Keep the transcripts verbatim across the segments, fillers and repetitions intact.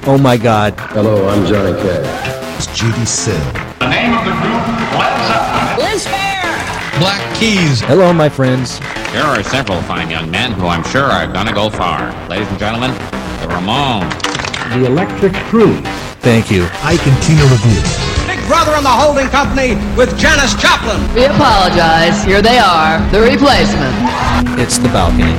Oh my God. Hello, I'm Johnny Cash. It's Judy Sill. The name of the group, Led Zeppelin. Liz Fair. Black Keys. Hello, my friends. There are several fine young men who I'm sure are gonna go far. Ladies and gentlemen, the Ramones. The Electric Cruise. Thank you. Ike and Tina Review. Big Brother and the Holding Company with Janis Joplin. We apologize. Here they are, the replacement. It's The Balcony.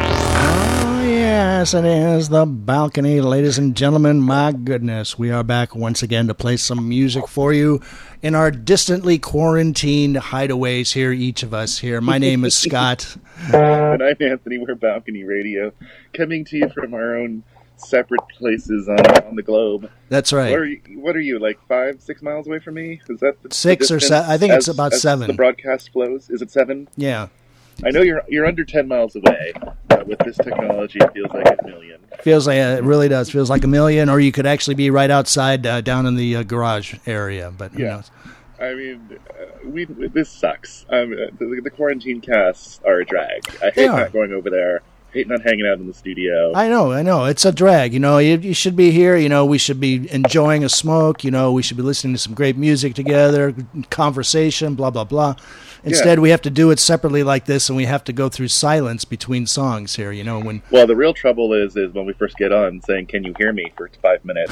Oh, yes, it is The Balcony, ladies and gentlemen. My goodness, we are back once again to play some music for you in our distantly quarantined hideaways here, each of us here. My name is Scott. And I'm Anthony. We're Balcony Radio, coming to you from our own separate places on on the globe. That's right. What are you, what are you like five, six miles away from me? Is that the, Six the or seven? I think as, it's about as seven. The broadcast flows. Is it seven? Yeah. I know you're you're under ten miles away. But with this technology, it feels like a million. Feels like it really does. Feels like a million, or you could actually be right outside, uh, down in the uh, garage area. But who Yeah. knows? I mean, uh, we this sucks. Um, uh, the, the quarantine casts are a drag. I They hate are. not going over there. Hate not hanging out in the studio. I know, I know. It's a drag. You know, you, you should be here. You know, we should be enjoying a smoke. You know, we should be listening to some great music together, conversation, blah, blah, blah. Instead, Yeah. we have to do it separately like this, and we have to go through silence between songs here, you know, when... Well, the real trouble is is when we first get on saying, "Can you hear me?" for five minutes.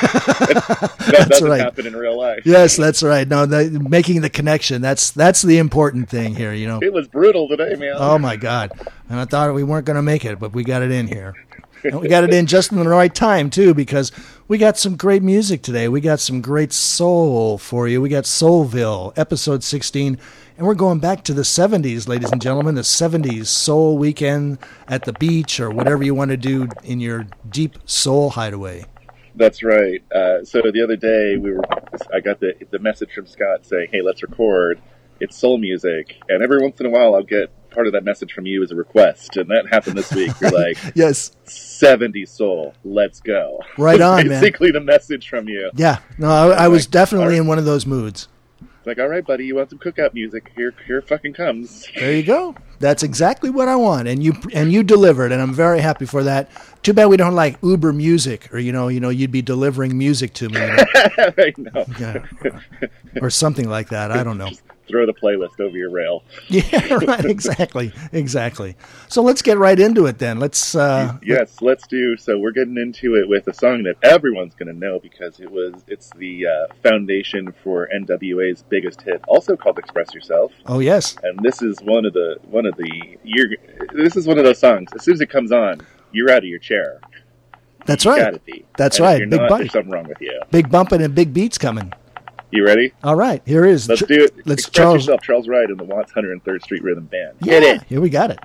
that That's doesn't right. happen in real life. Yes, that's right. No, the, making the connection, that's that's the important thing here, you know. It was brutal today, man. Oh, my God. And I thought we weren't going to make it, but we got it in here. And we got it in just in the right time, too, because we got some great music today. We got some great soul for you. We got Soulville, episode sixteen. And we're going back to the seventies, ladies and gentlemen, the seventies soul weekend at the beach or whatever you want to do in your deep soul hideaway. That's right. Uh, so the other day, we were. I got the the message from Scott saying, "Hey, let's record. It's soul music." And every once in a while, I'll get part of that message from you as a request, and that happened this week. You're like, Yes. seventies soul, let's go." Right on, man. Basically, the message from you. Yeah. No, I, I was Like, definitely all right. in one of those moods. Like, all right, buddy, you want some cookout music? Here, here, fucking comes. There you go. That's exactly what I want, and you and you delivered, and I'm very happy for that. Too bad we don't like Uber music, or you know, you know, you'd be delivering music to me, you know, I know. yeah, or something like that. I don't know. Throw the playlist over your rail. Yeah, right. Exactly, exactly. So let's get right into it then. Let's. Uh, Yes, let's do. So we're getting into it with a song that everyone's going to know because it was. It's the uh, foundation for N W A's biggest hit, also called "Express Yourself." Oh yes. And this is one of the one of the. You're, this is one of those songs. As soon as it comes on, you're out of your chair. That's You right. gotta be. That's And if right. You're Big not, bite. There's something wrong with you. Big bumping and big beats coming. You ready? All right, here is. Let's Ch- do it. Let's Express Charles. Yourself, Charles Wright and the Watts one hundred third Street Rhythm Band. Yeah, Get it. Here we got it.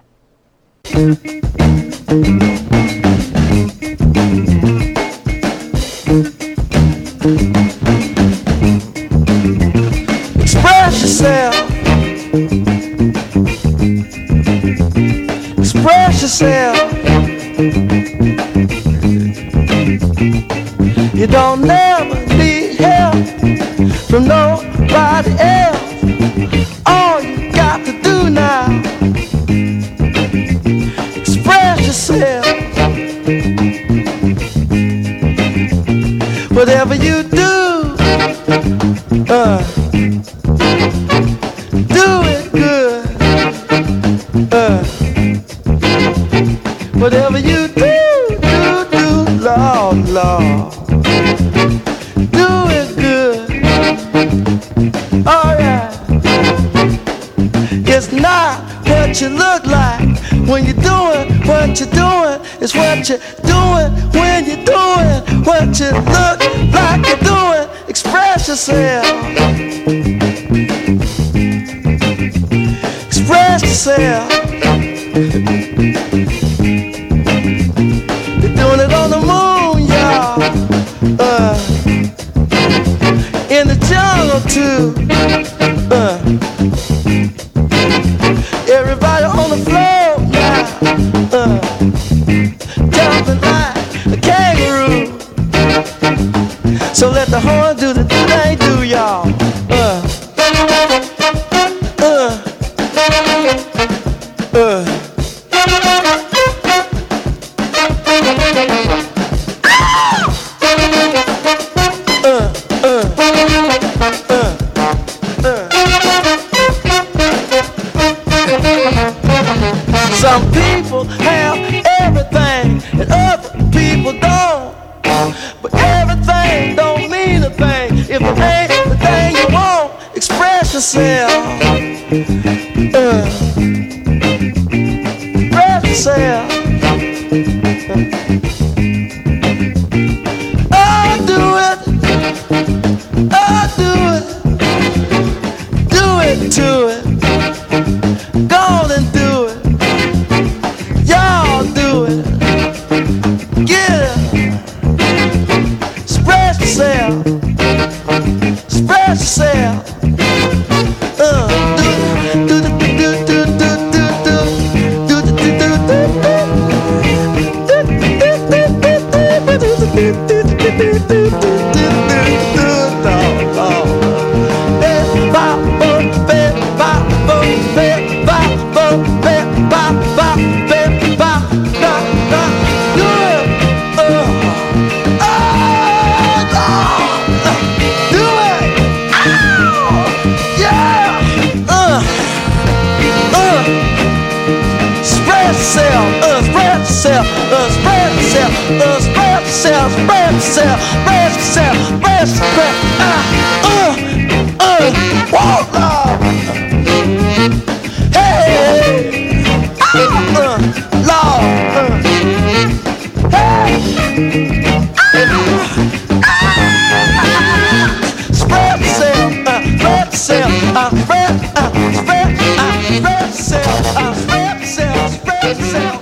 Express yourself. Express yourself. You don't never need help from nobody else. All you got to do now, express yourself. Whatever you do, uh, do it good. Uh, whatever you do, do, do, Lord, Lord. Do it good. Alright. It's not what you look like when you're doing what you're doing. It's what you're doing when you're doing what you look like you're doing. Express yourself. Express yourself. You're doing it on the moon, y'all. Uh, in the jungle too. Uh, everybody on the floor now. Uh, jumping like a kangaroo. So let the horn do the do they do, y'all. Uh, uh, uh. yourself. Uh, spread yourself. Oh, do it. Oh, do it. Do it to it. Go on and do it. Y'all do it. Get it. Spread yourself. Spread yourself. Uh, do do do do do do do do do do yourself, uh, spread yourself, uh, spread yourself, spread yourself, spread yourself, spread yourself, uh, uh, uh, walk, Lord. Hey, uh, uh, Lord, uh, hey, uh, uh, spread yourself, uh, spread yourself, uh, spread, uh, spread, uh, spread yourself, uh, spread yourself, spread yourself.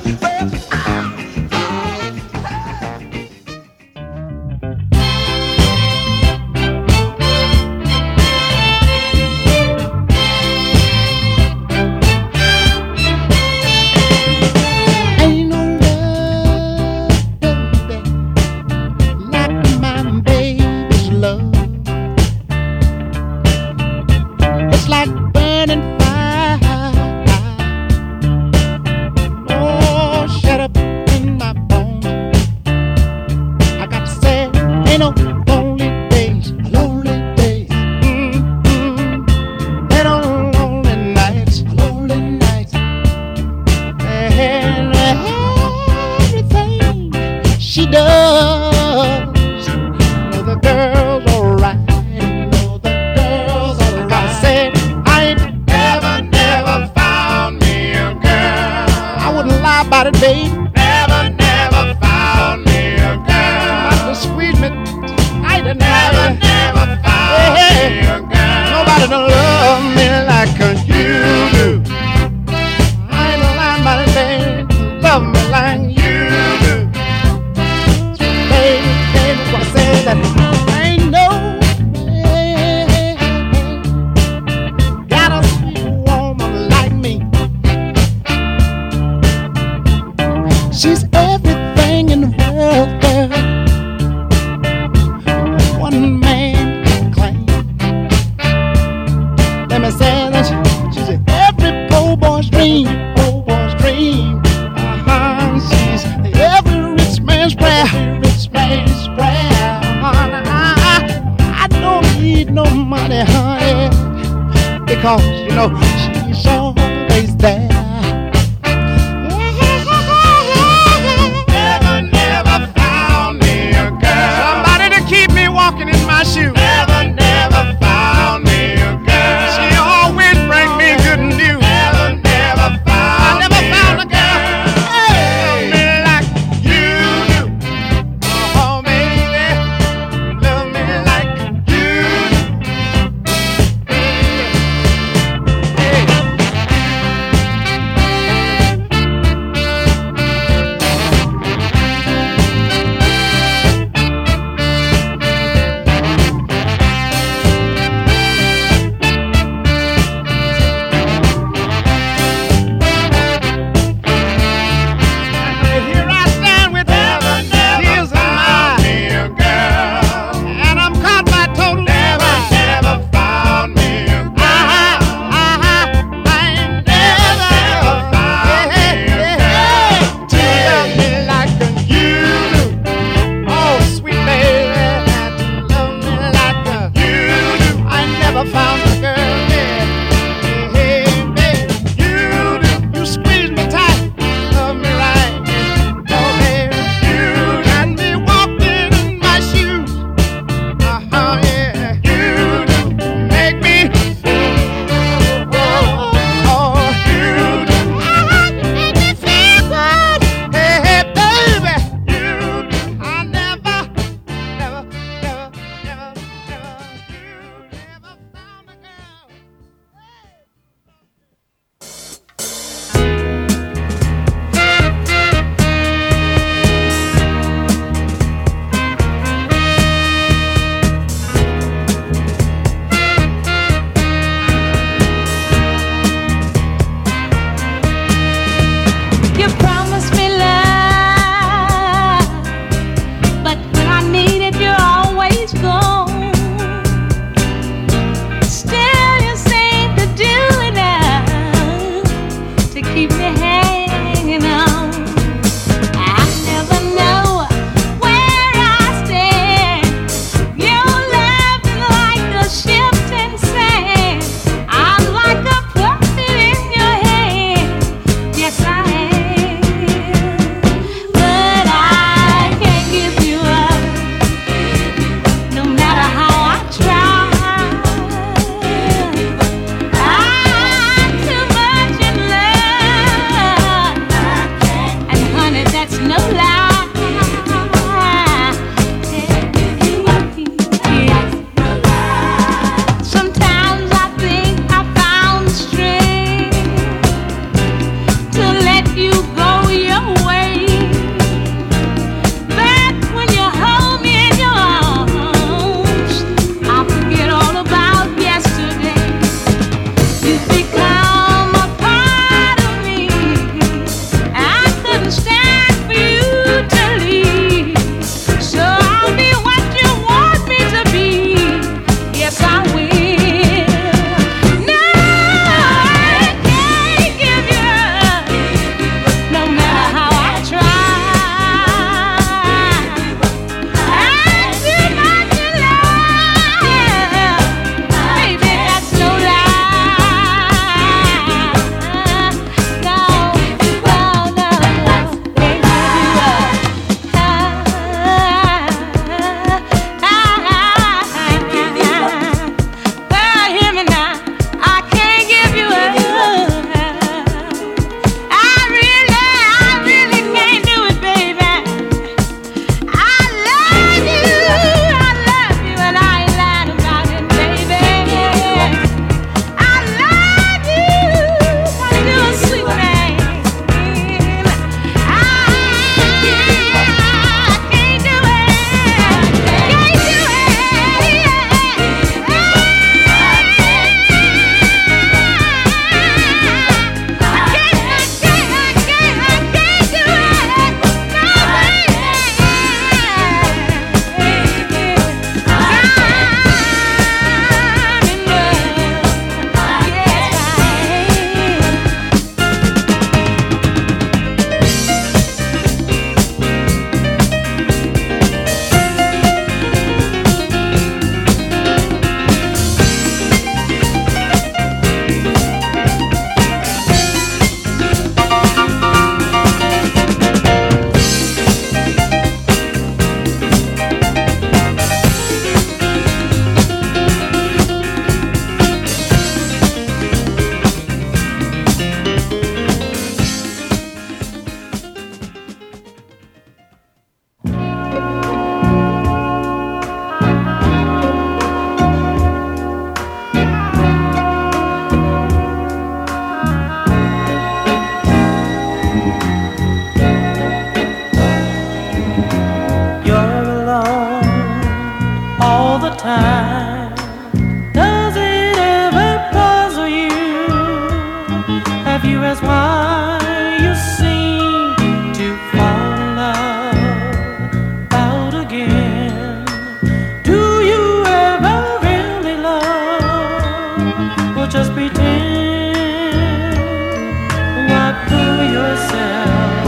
time. Does it ever puzzle you? Have you asked why you seem to fall in love out again? Do you ever really love, or just pretend? Why fool yourself?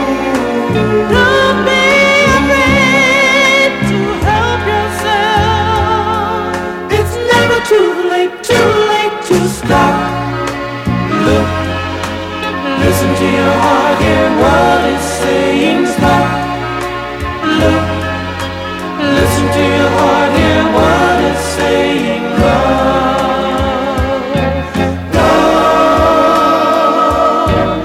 Don't be afraid to help yourself. It's never too late, too late to stop. Look, listen to your heart, hear what it's saying. Stop. Look, listen to your heart, hear what it's saying. Love, love,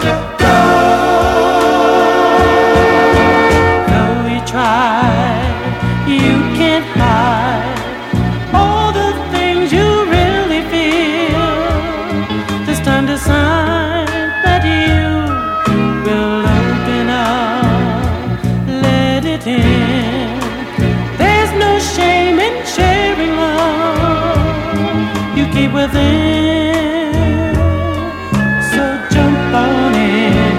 love. Though we try, you can't hide all the things you really feel. This time decide that you will open up, let it in. There's no shame in sharing love you keep within. So jump on in.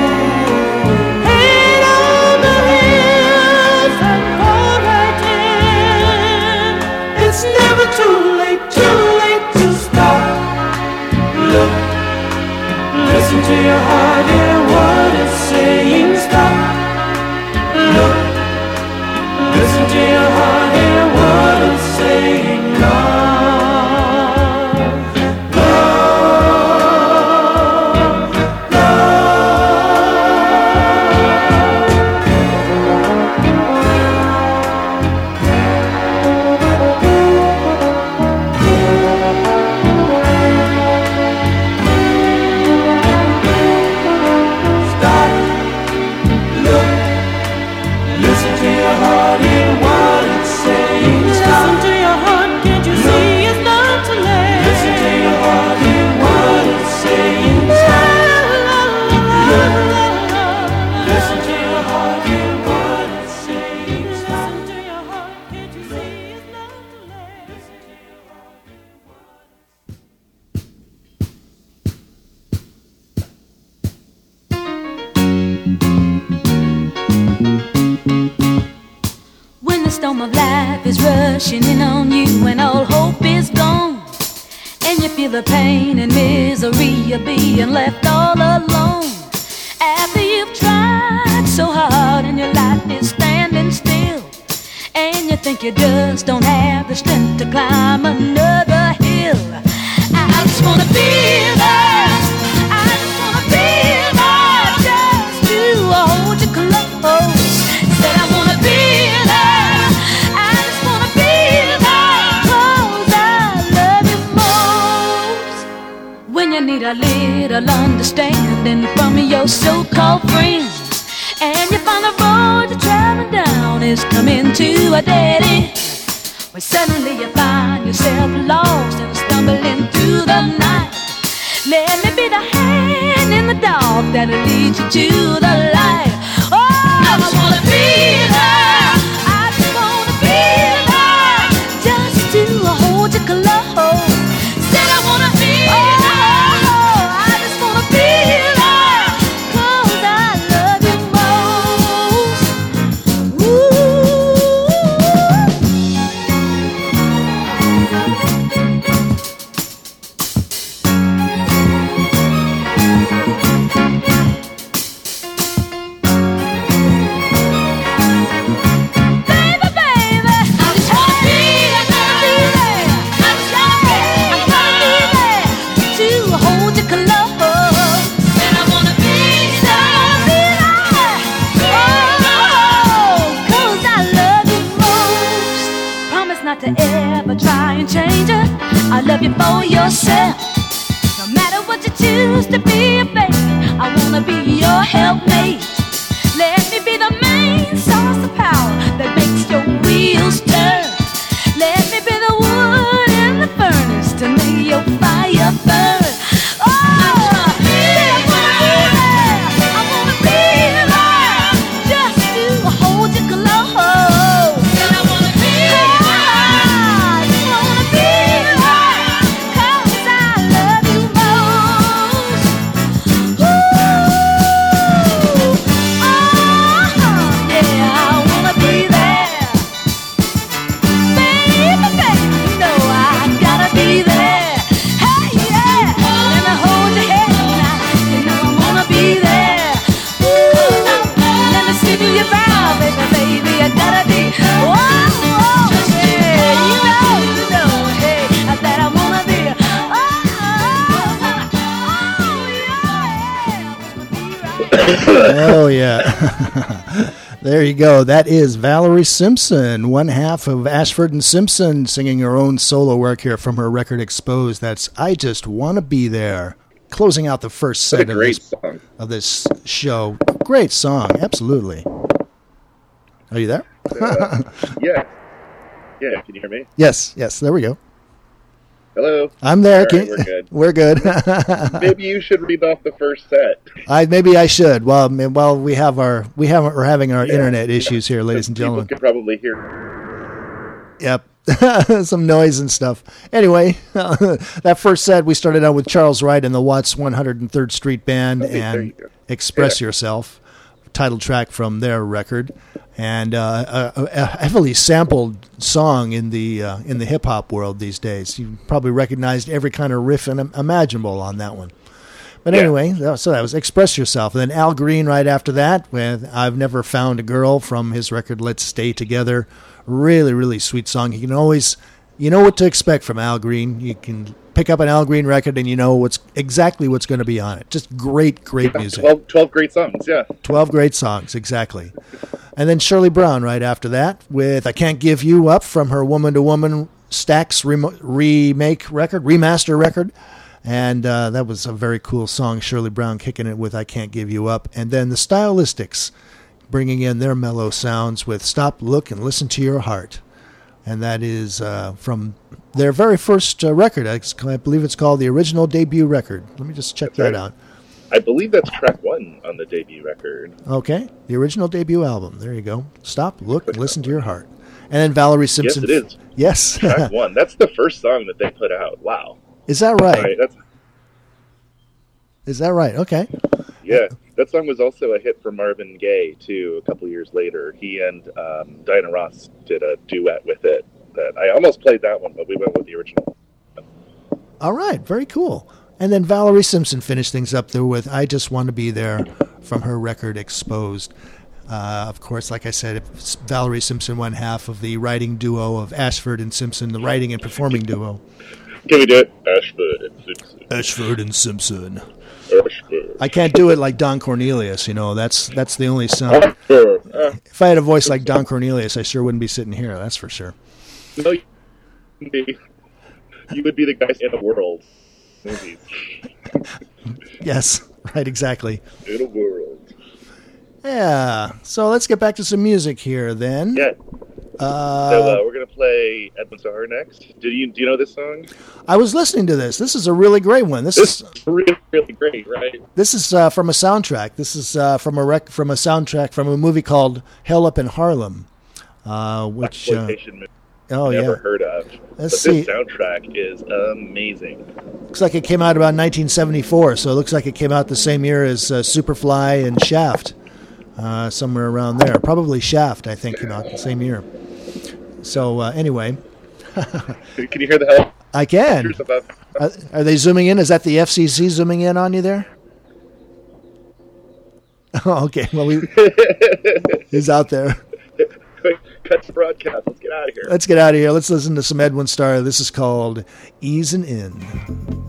Head over heels and fall right in. It's never too late, too late to stop. Look, listen to your heart, hear what it's saying. Stop. Look, listen to your heart, hear what it's saying. Love, love, stop. Look, listen to your heart, hear what it's saying. Listen to your heart, can't you see it's not too late? Listen to your heart, hear what it's saying. Look, listen to your heart, hear what it's saying. Listen to your heart, can't you see it's not too late? Listen to your heart, hear what When the storm of life is rushing in on you and all hope is gone, and you feel the pain and misery of being left all alone, after you've tried so hard and your life is standing still, and you think you just don't have the strength to climb another hill, I just wanna feel that, I just wanna feel that, just to hold you close. Said I wanna feel that, I just wanna feel that, 'cause I love you most. When you need a little understanding from your so-called friends, and you find the road you're traveling down is coming to a dead end, when suddenly you find yourself lost and stumbling through the night, let me be the hand in the dark that'll lead you to the light. Oh, I just wanna feel that, I just wanna feel that, just to hold you close. Said I wanna feel that, I just wanna feel that, 'cause I love you most. Baby, baby, I just wanna feel it, feel it. I just wanna feel it, I wanna feel it, to hold you close. Said I wanna feel it, oh, 'cause I love you most. Promise not to ever try and change it. I love you for yourself. No matter what you choose to be, baby, I wanna be your helpmate. Let me be the main source of power that makes your wheels turn. Let me be the wood in the furnace to make your fire burn. Oh, I wanna feel it, I wanna feel it, just to hold you close. And I wanna feel it. Oh, yeah. There you go. That is Valerie Simpson, one half of Ashford and Simpson, singing her own solo work here from her record Exposed. That's I Just Wanna Be There. Closing out the first set What a of great this, song. of this show. Great song, absolutely. Are you there? Uh, yeah. Yeah, can you hear me? Yes, yes, there we go. Hello? I'm there. All Can- right, we're good. We're good. Maybe you should read off the first set. I maybe I should. Well, while we have our we have we're having our Yeah. internet issues here, ladies and People gentlemen. can probably hear. Yep. Some noise and stuff. Anyway, that first set we started out with Charles Wright and the Watts one hundred third Street Band Okay, there and you go. Express Yeah. Yourself, title track from their record, and uh, a, a heavily sampled song in the uh, in the hip hop world these days. You probably recognized every kind of riff and imaginable on that one. But Yeah. anyway, so that was Express Yourself. And then Al Green right after that with I've Never Found a Girl from his record Let's Stay Together. Really, really sweet song. You can always, you know what to expect from Al Green. You can pick up an Al Green record and you know what's exactly what's going to be on it. Just great, great Yeah, music. twelve, twelve great songs, yeah. twelve great songs, exactly. And then Shirley Brown right after that with I Can't Give You Up from her Woman to Woman Stax rem- remake record, remaster record. And uh, that was a very cool song, Shirley Brown kicking it with I Can't Give You Up. And then the Stylistics bringing in their mellow sounds with Stop, Look, and Listen to Your Heart. And that is uh, from their very first uh, record. I, I believe it's called the original debut record. Let me just check That's that right. out. I believe that's track one on the debut record. Okay, the original debut album. There you go. Stop, Look, and Listen to Your Heart. And then Valerie Simpson. Yes, it is. Yes. Track one. That's the first song that they put out. Wow. Is that right? Right, that's Is that right? Okay. Yeah, that song was also a hit for Marvin Gaye, too, a couple years later. He and um, Diana Ross did a duet with it. That I almost played that one, but we went with the original. All right, very cool. And then Valerie Simpson finished things up there with I Just Want to Be There from her record Exposed. Uh, of course, like I said, it's Valerie Simpson, one half of the writing duo of Ashford and Simpson, the writing and performing duo. Can we do it? Ashford and Simpson. Ashford and Simpson. Ashford. I can't do it like Don Cornelius, you know. That's that's the only sound. Ashford. Uh, If I had a voice like Don Cornelius, I sure wouldn't be sitting here, that's for sure. no, you would be, you would be the guys in the world. Movies. Yes, right, exactly. In a world. Yeah, so let's get back to some music here then. Yeah. Uh, So uh, we're gonna play Edwin Sahar next. Do you do you know this song? I was listening to this. This is a really great one. This, This is is really really great, right? this is uh, from a soundtrack. This is uh, from a rec- from a soundtrack from a movie called Hell Up in Harlem, uh, which uh, Exploitation movie oh never yeah, heard of. But Let's this see. soundtrack is amazing. looks like it came out about nineteen seventy-four. So it looks like it came out the same year as uh, Superfly and Shaft, uh, somewhere around there. Probably Shaft, I think, came out the same year. So uh, anyway, Can you hear the hell? I can. Above? Uh, are they zooming in? Is that the F C C zooming in on you there? Oh, okay. Well, we he's out there. Quick, cut the broadcast. Let's get out of here. Let's get out of here. Let's listen to some Edwin Starr. This is called Easin' In.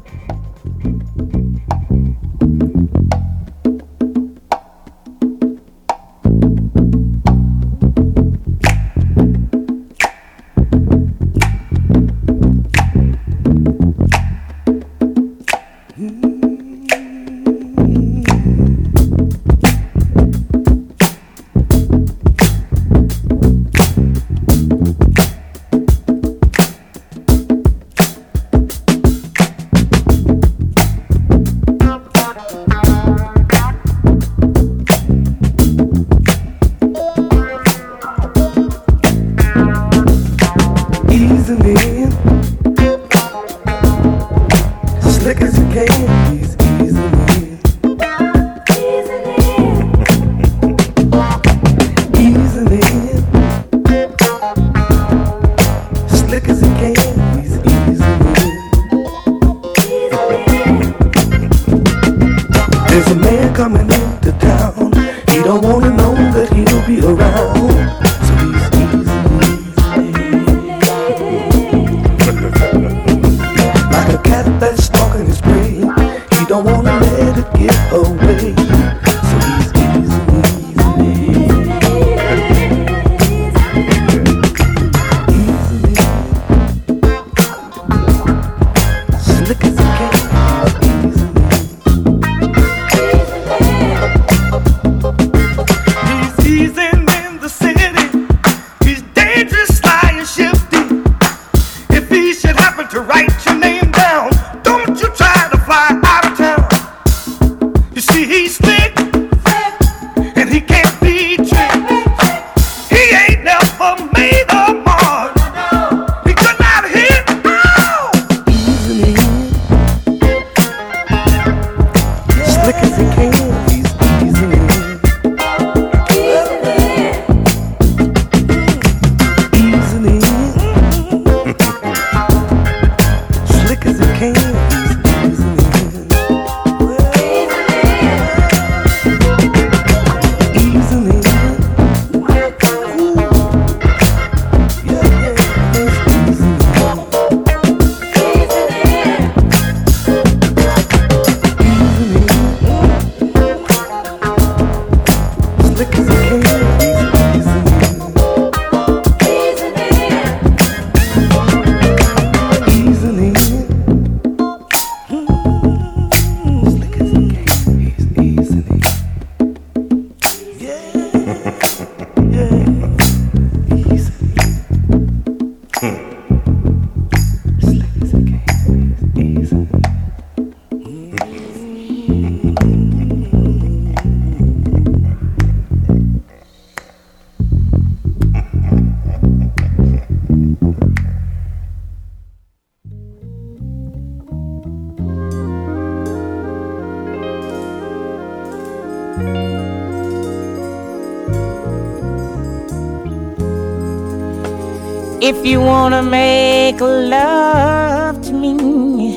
If you wanna make love to me,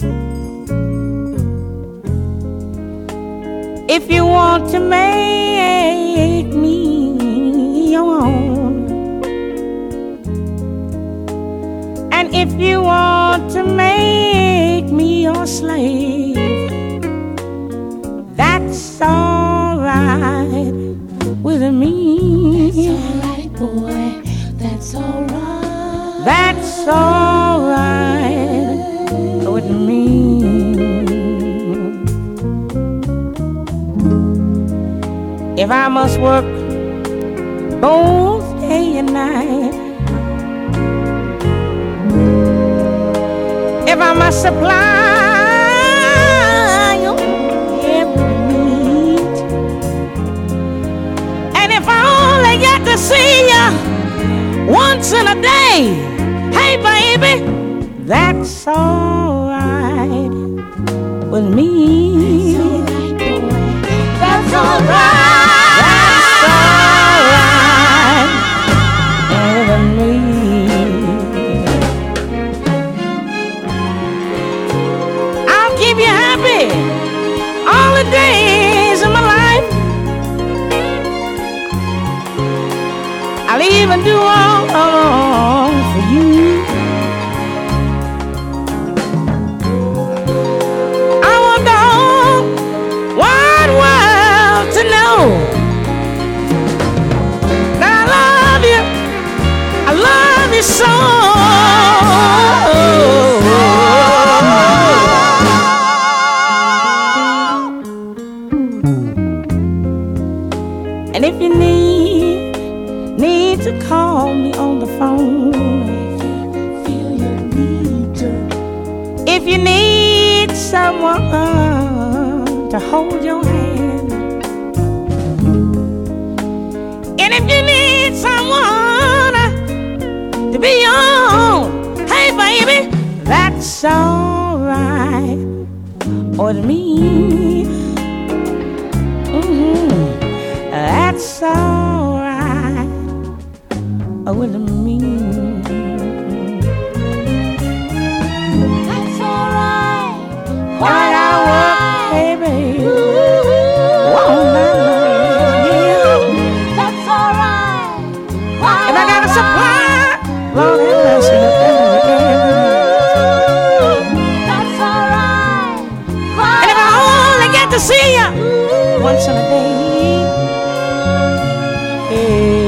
if you want to make me your own, and if you want to make me your slave, that's alright with me. That's alright, boy. That's alright. That's alright with me. If I must work both day and night, if I must supply your every need, and if I only get to see you once in a day, hey baby, that's alright with me. That's alright, that's alright with me. I'll keep you happy all the days of my life. I'll even do all, all for you. I want the whole wide world to know that I love you. I love you so. And if you need need to call me on the phone, feel you need to. If you need someone to hold your hand, and if you need someone to be your own, hey baby, that's alright with me. Mm-hmm. That's alright with me. That's alright. While I work, baby, all night long, yeah. That's alright. If I got a supply, Lord have mercy. That's alright. And if I only get to see you once in a day, hey.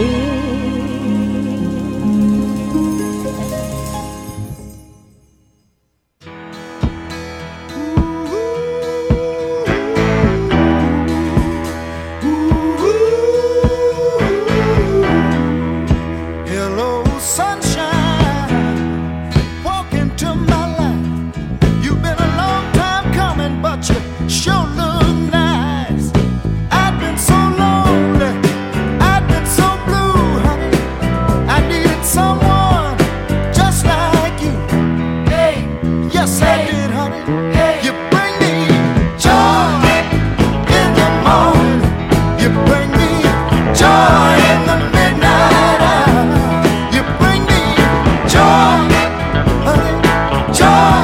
Hello, sunshine, walk into my life. You've been a long time coming, but you sure look nice. I've been so lonely, I've been so blue, honey. I needed someone just like you. Hey, yes I did, honey. You bring me joy in the morning. You bring me joy in the midnight hour. You bring me joy, honey, joy,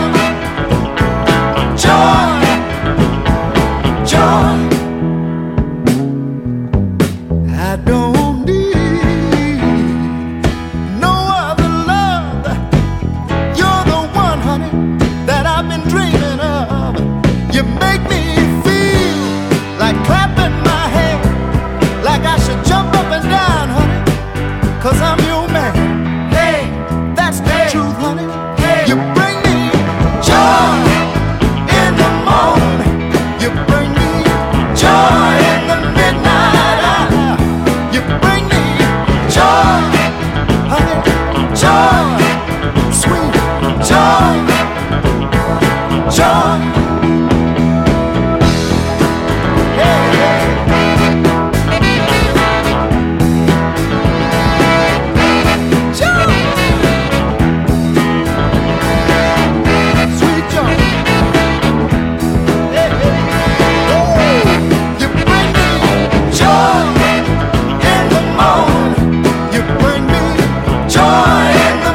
joy, joy. I don't need no other love. You're the one, honey, that I've been dreaming of. You make me feel like clapping my hands, like I should jump up and down, honey, 'cause I'm your man. Hey, that's the truth, honey. You bring me joy in the morning. You bring me joy in the midnight hour. You bring me joy, honey, joy, sweet joy, joy. Hey, hey. Joy. Sweet joy. Hey, hey. Oh, you bring me joy in the morning. You bring me joy in the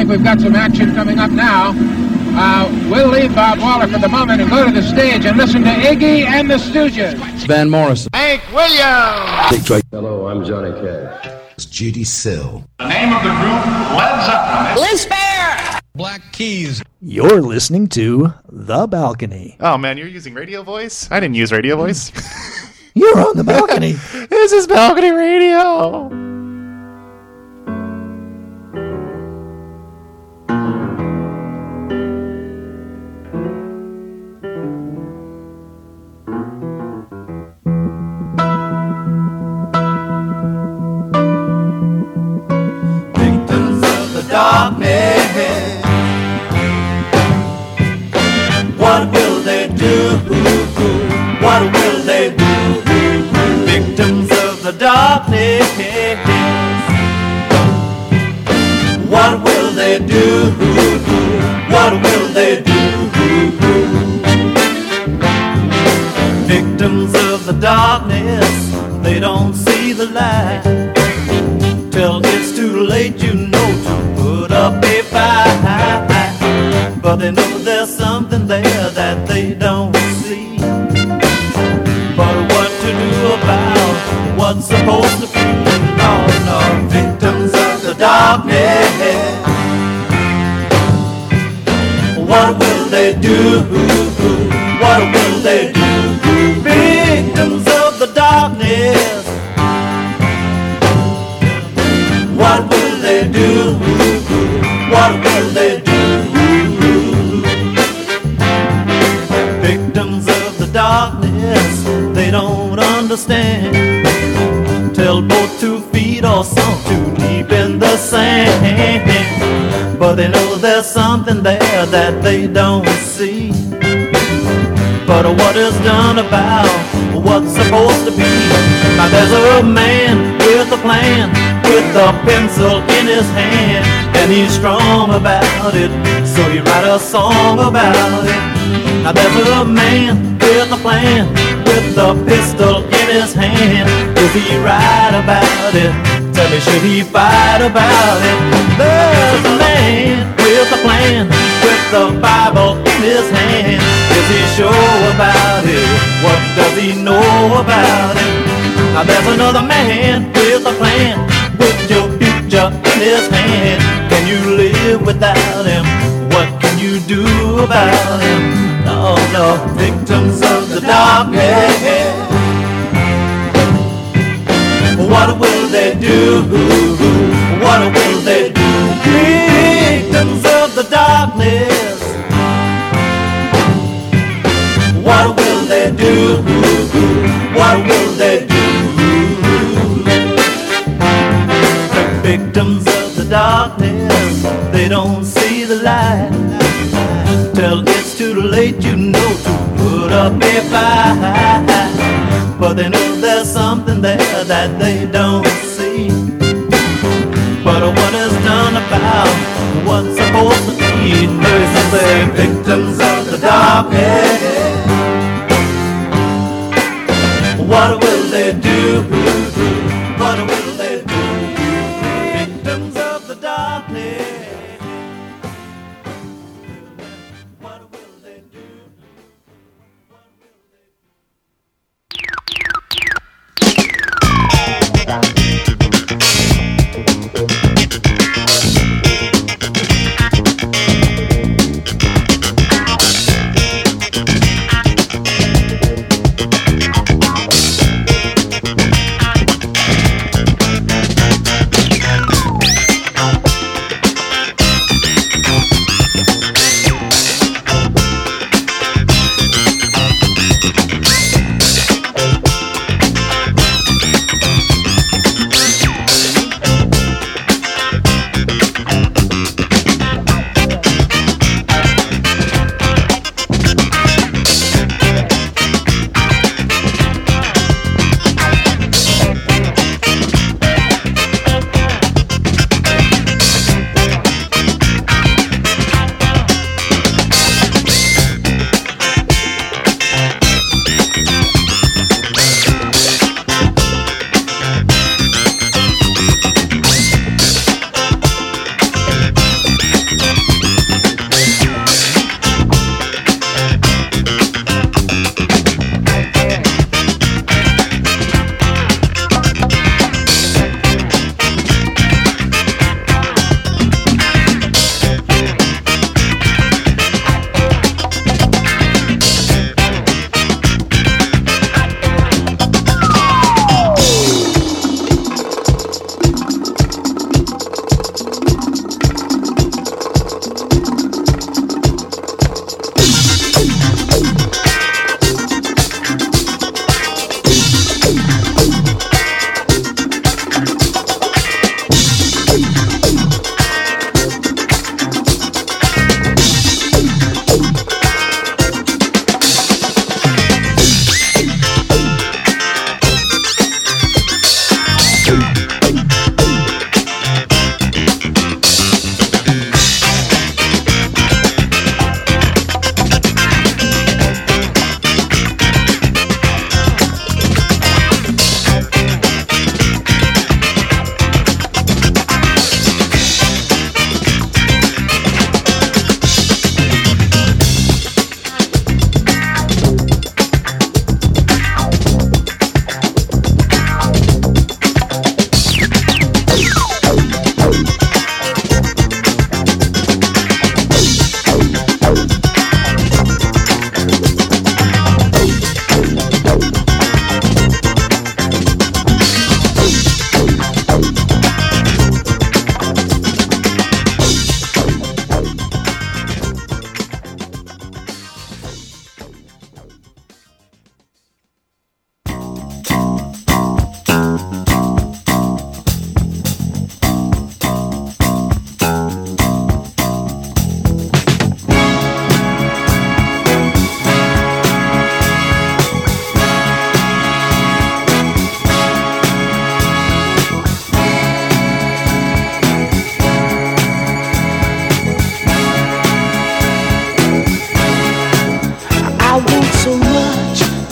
we've got some action coming up now. Uh, we'll leave Bob Waller for the moment and go to the stage and listen to Iggy and the Stooges. Van Morrison. Hank Williams. Hello, I'm Johnny Cash. It's Judy Sill. The name of the group, Led Zeppelin. Liz Fair! Black Keys. You're listening to The Balcony. Oh man, you're using radio voice? I didn't use radio voice. You're on the balcony. This is balcony radio. Darkness, what will they do? What will they do? Victims of the darkness, what will they do? What will they do? Victims of the darkness, they don't see the light till it's too late, you know, to put up a fight. But they know there's something there that they don't see. But what to do about what's supposed to be? No, no, victims of the darkness, what will they do? What will they do? Victims of the darkness, what will they do? What will they do? Victims of the darkness, they don't understand till both two feet are sunk too deep in the sand. But they know there's something there that they don't see. But what is done about what's supposed to be? Now there's a man with a plan, with a pencil in his hand, and he's strong about it, so he write a song about it. Now there's a man with a plan, with a pistol in his hand. Does he write about it? Tell me, should he fight about it? There's a man with a plan, with the Bible in his hand. Is he sure about it? What does he know about it? Now there's another man with a plan, with your future in his hand. Can you live without him? What can you do about him? No, no, victims of the darkness, what will they do? What will they do? Victims of the darkness, what will they do? What will they do? The victims of the darkness, they don't see the light till it's too late, you know, to put up a fight. But they know there's something there that they don't see. But what is done about what's supposed to be? There's the victims of the darkness, what will they do? What will they do? Victims of the darkness, what will they do?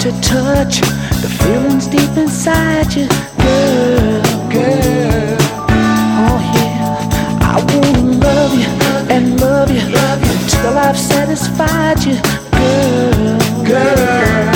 to touch the feelings deep inside you, girl, girl. Oh yeah, I wanna love you and love you, love you until I've satisfied you, girl, girl.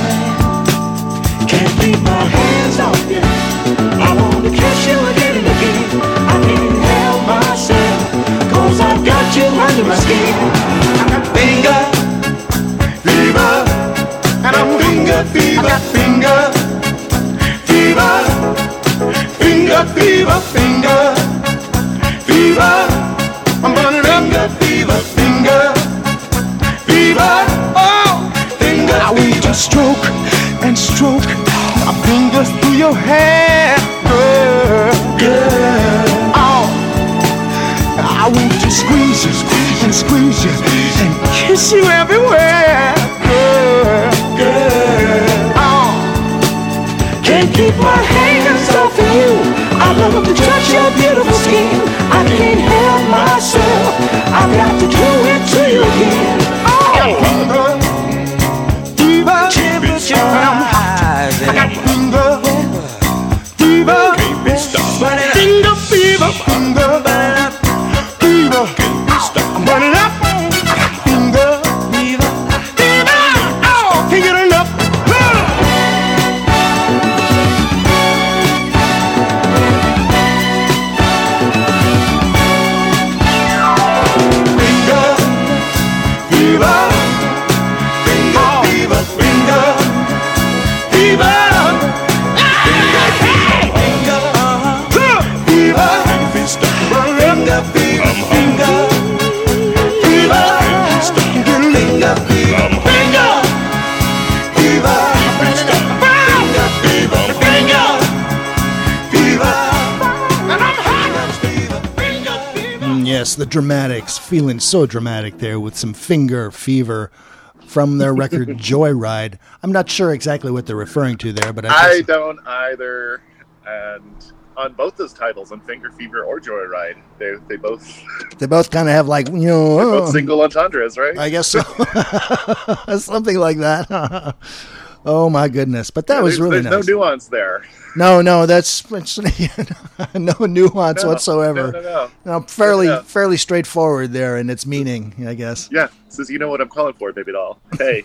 Can't keep my hands off you. I wanna kiss you again and again. I can't help myself, cause I've got you under my skin. I got finger fever, and I'm finger fever, finger fever, finger fever, finger fever. I'm burning up, fever, finger fever, oh, finger. I want to stroke and stroke my fingers through your hair, girl, girl. Oh, I want to squeeze you, squeeze and squeeze you, and kiss you everywhere, girl, girl. Oh, can't keep my hands off of you. I love to touch your beautiful skin. I can't help myself. I've got to do it to you again. Oh, fever, temperature, I'm high. I got finger, fever, finger, fever, finger, fever. I'm burning up. Finger, fever, fever. Oh, can't get enough. Yes, the Dramatics, feeling so dramatic there with some finger fever from their record Joyride. I'm not sure exactly what they're referring to there, but I, I don't either. And on both those titles, on Finger Fever or Joyride, they they both they both kind of have like, you know, they're oh, both single entendres, right? I guess so. Something like that. Oh my goodness! But that yeah, was there's, really there's nice. no nuance there. No, no, that's it's, no nuance no, whatsoever. No, no, no. no fairly, no, no. fairly straightforward there in its meaning, I guess. Yeah, says you know what I'm calling for, baby doll. Hey,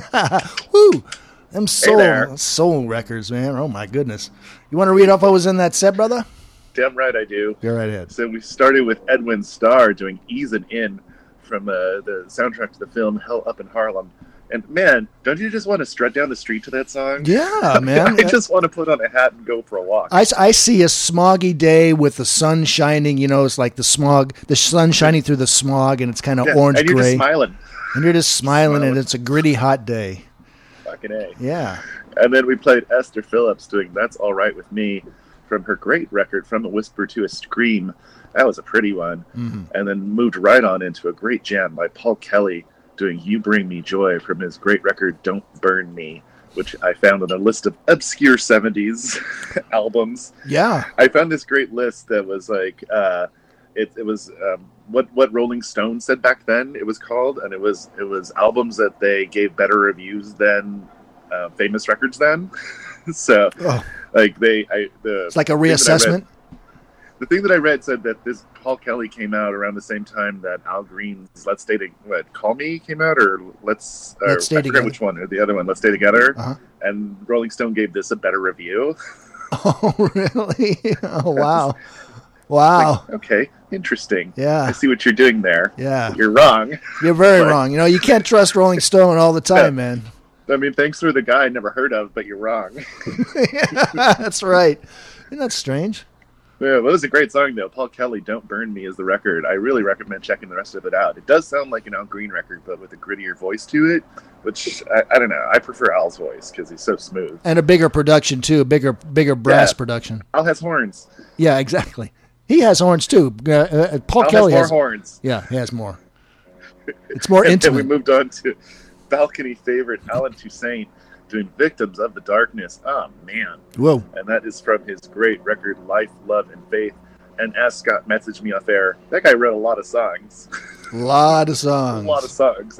woo, them soul hey soul records, man. Oh my goodness! You want to read off what was in that set, brother? Damn right I do. Go right ahead. So we started with Edwin Starr doing "Easin' In" from uh, the soundtrack to the film Hell Up in Harlem. And man, don't you just want to strut down the street to that song? Yeah, man. I just want to put on a hat and go for a walk. I, I see a smoggy day with the sun shining. You know, it's like the smog, the sun shining through the smog, and it's kind of yeah, orange and you're gray. Just smiling. And you're just smiling, smiling, and it's a gritty hot day. Fucking A. Yeah. And then we played Esther Phillips doing "That's All Right With Me" from her great record "From a Whisper to a Scream." That was a pretty one. Mm-hmm. And then moved right on into a great jam by Paul Kelly, doing "You Bring Me Joy" from his great record "Don't Burn Me," which I found on a list of obscure seventies albums. Yeah. I found this great list that was like, uh, it, it was um, what what Rolling Stone said back then it was called, and it was it was albums that they gave better reviews than uh, famous records then. So, oh. like they, I the it's like a reassessment. The thing that I read said that this Paul Kelly came out around the same time that Al Green's "Let's Stay Together," what, "Call Me" came out, or "Let's." Or, Let's Stay I forget Together. which one, or the other one, "Let's Stay Together." Uh-huh. And Rolling Stone gave this a better review. Oh, really? Oh, wow! Wow. Like, okay, interesting. Yeah. I see what you're doing there. Yeah. You're wrong. You're very But, wrong. You know, you can't trust Rolling Stone all the time, Yeah. man. I mean, thanks for the guy I never heard of, but you're wrong. Yeah, that's right. Isn't that strange? Yeah, well, it was a great song, though. Paul Kelly, "Don't Burn Me" is the record. I really recommend checking the rest of it out. It does sound like an Al Green record, but with a grittier voice to it, which, I, I don't know. I prefer Al's voice because he's so smooth. And a bigger production, too. A bigger, bigger brass Yeah. production. Al has horns. Yeah, exactly. He has horns, too. Uh, uh, Paul Al Kelly has more has horns. Yeah, he has more. It's more And intimate. then we moved on to balcony favorite Alan Toussaint doing "Victims of the Darkness." Oh, man. Whoa. And that is from his great record "Life, Love, and Faith." And as Scott messaged me off air, that guy wrote a lot of songs. A lot of songs. a lot of songs.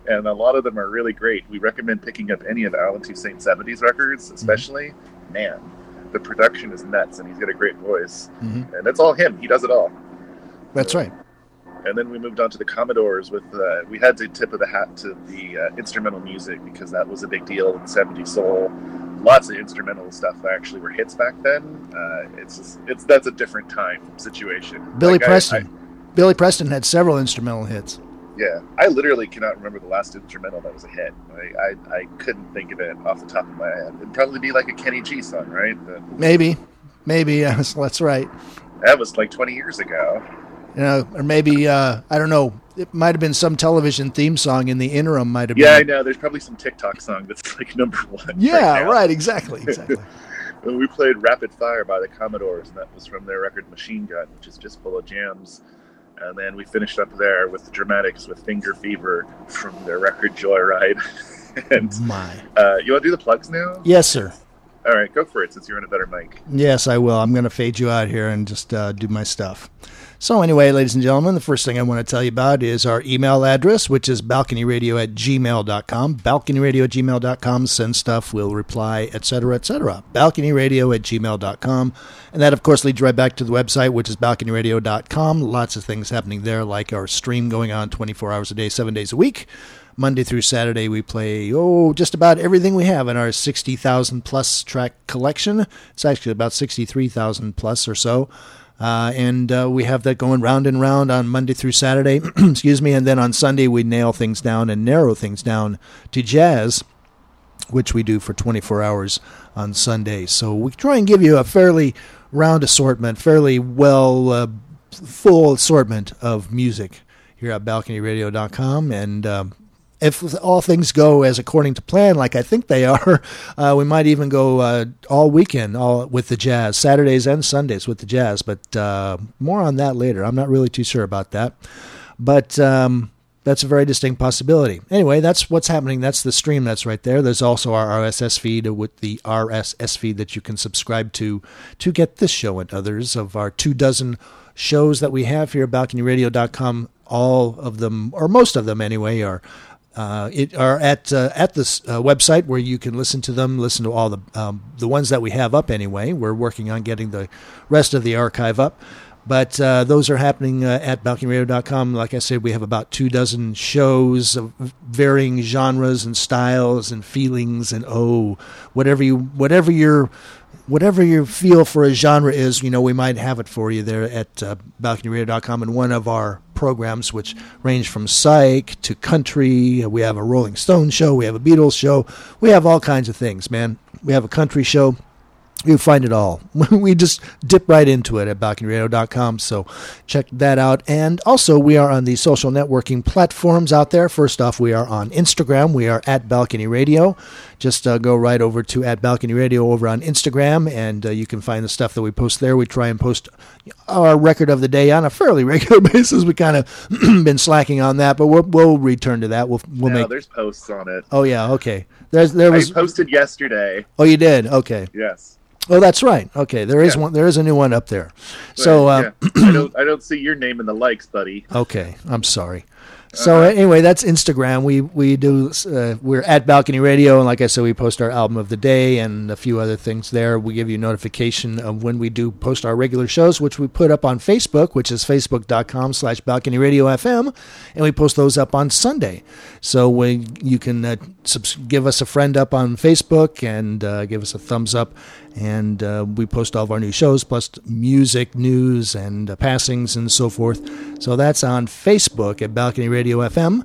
and a lot of them are really great. We recommend picking up any of Alan Toussaint seventies records, especially. Mm-hmm. Man, the production is nuts, and he's got a great voice. Mm-hmm. And it's all him. He does it all. That's right. And then we moved on to the Commodores with, uh, we had to tip of the hat to the uh, instrumental music because that was a big deal in seventies soul. Lots of instrumental stuff actually were hits back then. Uh, it's just, it's that's a different time situation. Billy like Preston. I, I, Billy Preston had several instrumental hits. Yeah, I literally cannot remember the last instrumental that was a hit. I, I, I couldn't think of it off the top of my head. It'd probably be like a Kenny G song, right? The, maybe, maybe yes, that's right. That was like twenty years ago. You know, or maybe uh, I don't know. It might have been some television theme song in the interim. Might have yeah, been. I know. There's probably some TikTok song that's like number one. Yeah, right, right exactly, exactly. We played "Rapid Fire" by the Commodores, and that was from their record "Machine Gun," which is just full of jams. And then we finished up there with the Dramatics with "Finger Fever" from their record "Joyride." and my, uh, you want to do the plugs now? Yes, sir. All right, go for it. Since you're in a better mic. Yes, I will. I'm going to fade you out here and just uh, do my stuff. So anyway, ladies and gentlemen, the first thing I want to tell you about is our email address, which is balconyradio at gmail dot com. balconyradio at gmail dot com. Send stuff, we'll reply, et cetera, et cetera. balconyradio at gmail dot com. And that, of course, leads right back to the website, which is balconyradio dot com. Lots of things happening there, like our stream going on twenty-four hours a day, seven days a week. Monday through Saturday, we play, oh, just about everything we have in our sixty thousand plus track collection. It's actually about sixty-three thousand plus or so. Uh, and uh, we have that going round and round on Monday through Saturday, excuse me, and then on Sunday we nail things down and narrow things down to jazz, which we do for twenty-four hours on Sunday. So we try and give you a fairly round assortment, fairly well, uh, full assortment of music here at balcony radio dot com, and um, if all things go as according to plan, like I think they are, uh, we might even go uh, all weekend all with the jazz, Saturdays and Sundays with the jazz. But uh, more on that later. I'm not really too sure about that. But um, that's a very distinct possibility. Anyway, that's what's happening. That's the stream that's right there. There's also our R S S feed with the R S S feed that you can subscribe to to get this show and others of our two dozen shows that we have here at balcony radio dot com. All of them, or most of them anyway, are Uh, it are at uh, at this uh, website where you can listen to them, listen to all the um, the ones that we have up anyway. We're working on getting the rest of the archive up, but uh, those are happening uh, at balcony radio dot com. Like I said, we have about two dozen shows of varying genres and styles and feelings, and oh, whatever you whatever your whatever your feel for a genre is, you know, we might have it for you there at uh, balcony radio dot com. And one of our programs, which range from psych to country. We have a Rolling Stone show. We have a Beatles show. We have all kinds of things, man. We have a country show. You find it all. We just dip right into it at balcony radio dot com, so check that out. And also, we are on the social networking platforms out there. First off, we are on Instagram. We are at Balcony Radio. Just uh, go right over to at Balcony Radio over on Instagram, and uh, you can find the stuff that we post there. We try and post our record of the day on a fairly regular basis. We kind of been slacking on that, but we'll, we'll return to that. We'll, we'll no, make. There's posts on it. Oh yeah, okay. There's there was I posted yesterday. Oh, you did? Okay. Yes. Oh, that's right. Okay, there is yeah. one. There is a new one up there. So uh, yeah. I don't. I don't see your name in the likes, buddy. Okay, I'm sorry. So uh-huh. anyway, that's Instagram. We we do. Uh, we're at Balcony Radio, and like I said, we post our album of the day and a few other things there. We give you notification of when we do post our regular shows, which we put up on Facebook, which is facebook dot com slash balcony radio f m, and we post those up on Sunday. So we you can uh, subs- give us a friend up on Facebook and uh, give us a thumbs up. And uh, we post all of our new shows, plus music, news, and uh, passings, and so forth. So that's on Facebook at Balcony Radio F M.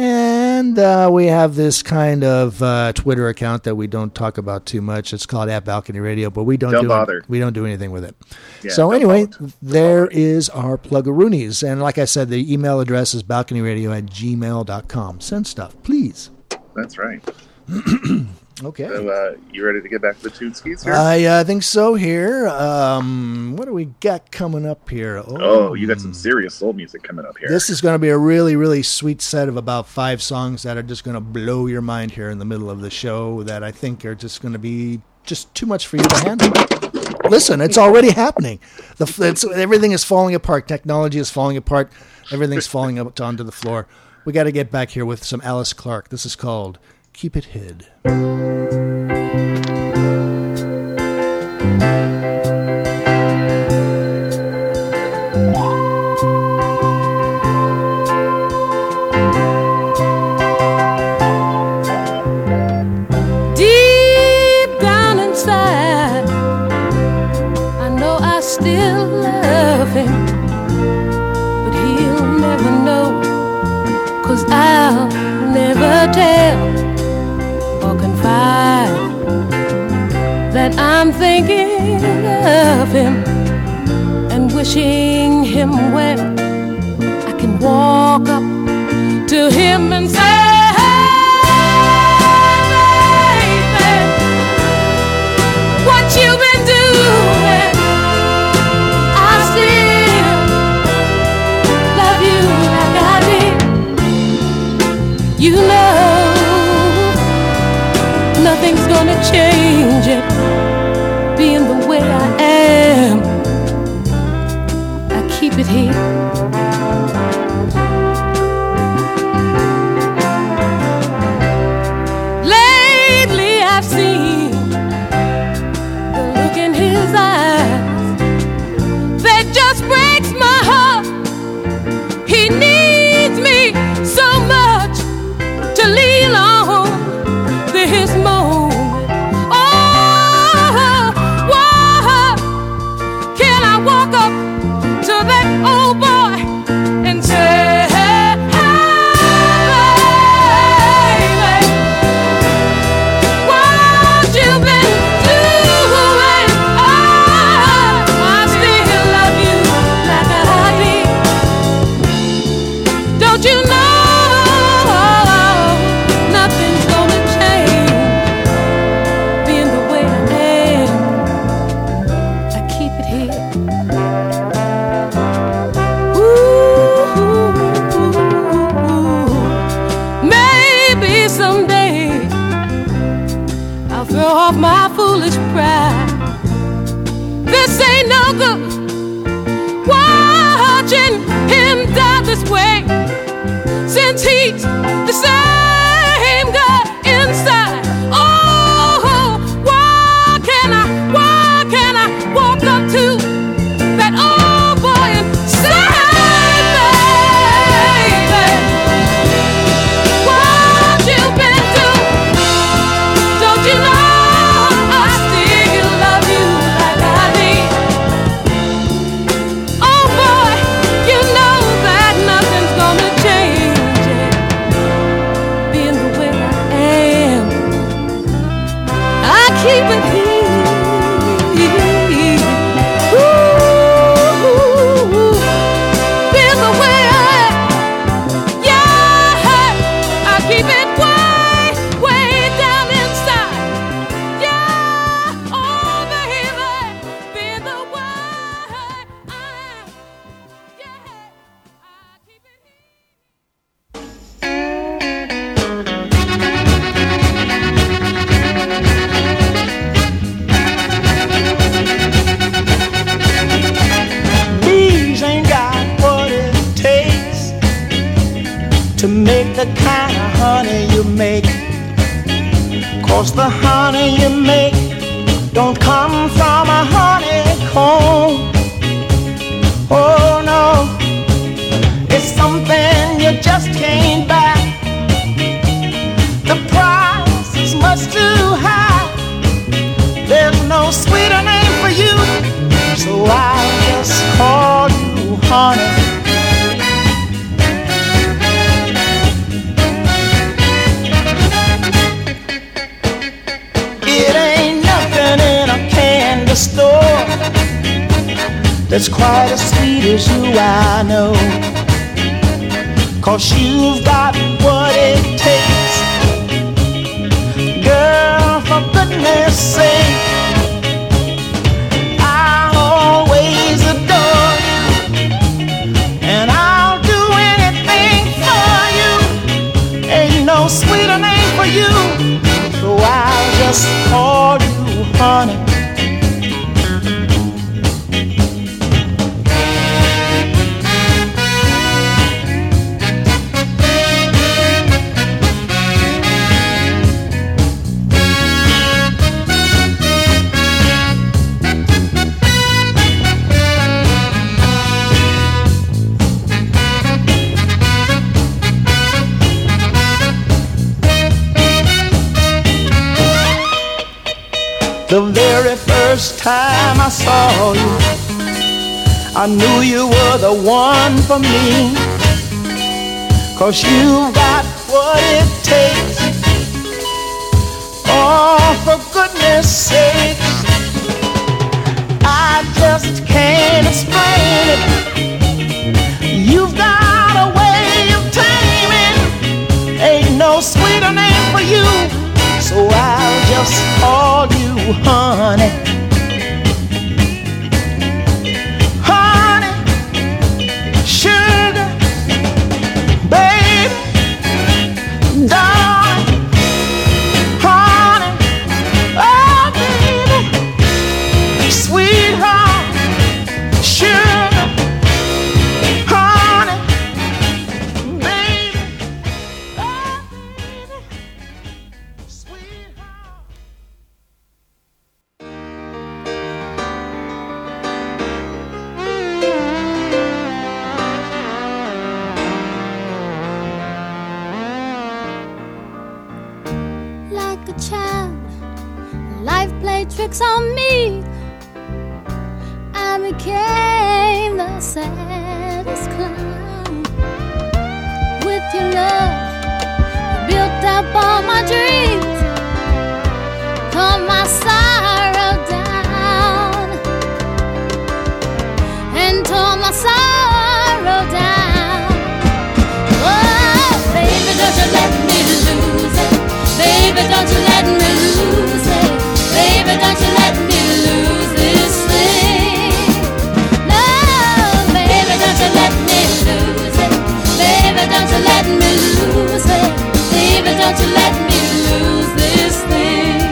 And uh, we have this kind of uh, Twitter account that we don't talk about too much. It's called at Balcony Radio, but we don't, don't do bother. It, we don't do anything with it. Yeah, so anyway, bother. there is our plug-a-roonies. And like I said, the email address is balcony radio at gmail dot com. Send stuff, please. That's right. Okay. So, uh, you ready to get back to the tune skis here? I uh, think so here. Um, what do we got coming up here? Oh, oh, you got some serious soul music coming up here. This is going to be a really, really sweet set of about five songs that are just going to blow your mind here in the middle of the show that I think are just going to be just too much for you to handle. Listen, it's already happening. The it's, everything is falling apart. Technology is falling apart. Everything's falling up onto the floor. We got to get back here with some Alice Clark. This is called Keep It Hid. Deep down inside, I know I still love him, but he'll never know, 'cause I'll never tell or confide that I'm thinking of him and wishing him well. I can walk up to him and say, you've been doing, I still love you like I did. You know, nothing's gonna change it, being the way I am. I keep it here. Lately I've seen his eyes that just breaks my heart. He needs me so much to lean on this moment. Oh, why can I walk up to that old boy and say, hey, baby, what you been doing? Don't you know nothing's gonna change, being the way I am. I keep it here. Ooh, maybe someday I'll throw off my foolish pride. This ain't no good, watching him die this way, since he's the same guy inside. Oh, why can I, why can I walk up to that old boy and say, baby, what you been doing? Don't you know I still love you like I did? Oh boy, you know that nothing's gonna change it, being the way I am. I keep it here. Ooh, being the way I am. Yeah, I keep it way, way down inside. Yeah, oh baby, being the way I am. Yeah, I keep it here. These ain't got what it takes to make the kind of honey you make. 'Cause the honey you make don't come from a honeycomb. Oh no, it's something you just can't buy. The price is much too high. There's no sweeter name for you, so I'll just call you honey. It ain't nothing in a candy store that's quite as sweet as you, I know. 'Cause you've got what it takes. Girl, for goodness sake, I'll always adore you, and I'll do anything for you. Ain't no sweeter name for you, so I'll just call you honey. The very first time I saw you, I knew you were the one for me. 'Cause you got what it takes. Oh, for goodness sakes, I just can't explain it. You've got a way of taming. Ain't no sweeter name for you, so I'll just call you honey. Honey, sugar, baby, darling, honey, oh baby, sweetheart, sugar, honey, baby, oh baby, sweetheart. Like a child, life played tricks on me. I became the saddest clown. With your love, you built up all my dreams. Calm my sorrow down and tore my sorrow down. Oh, baby, don't you let me lose it. Baby, don't you let me lose it. Baby, don't you let me lose this thing. No, baby, don't you let me lose it. Baby, don't you let me lose it. Baby, don't you let me lose this thing.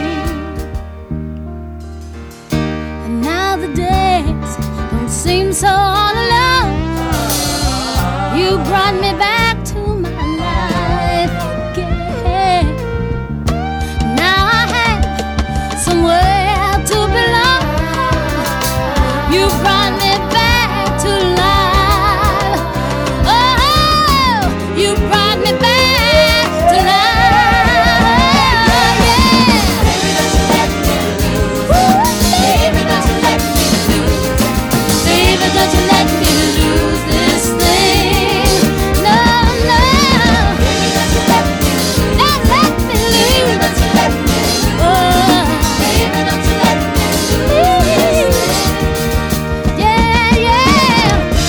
And now the days don't seem so all alone. You brought me back to my life again. Now I have somewhere to belong. You brought me back to life. Oh, you brought me back to life. Yeah. Baby, don't you let me lose it. Baby, don't you let me lose it. Baby, don't you let me lose this thing. No, no. Baby, don't you let me lose it. Don't let me lose it. Baby, don't you let me lose it. Oh, baby, don't you let me lose this thing. Yeah, yeah.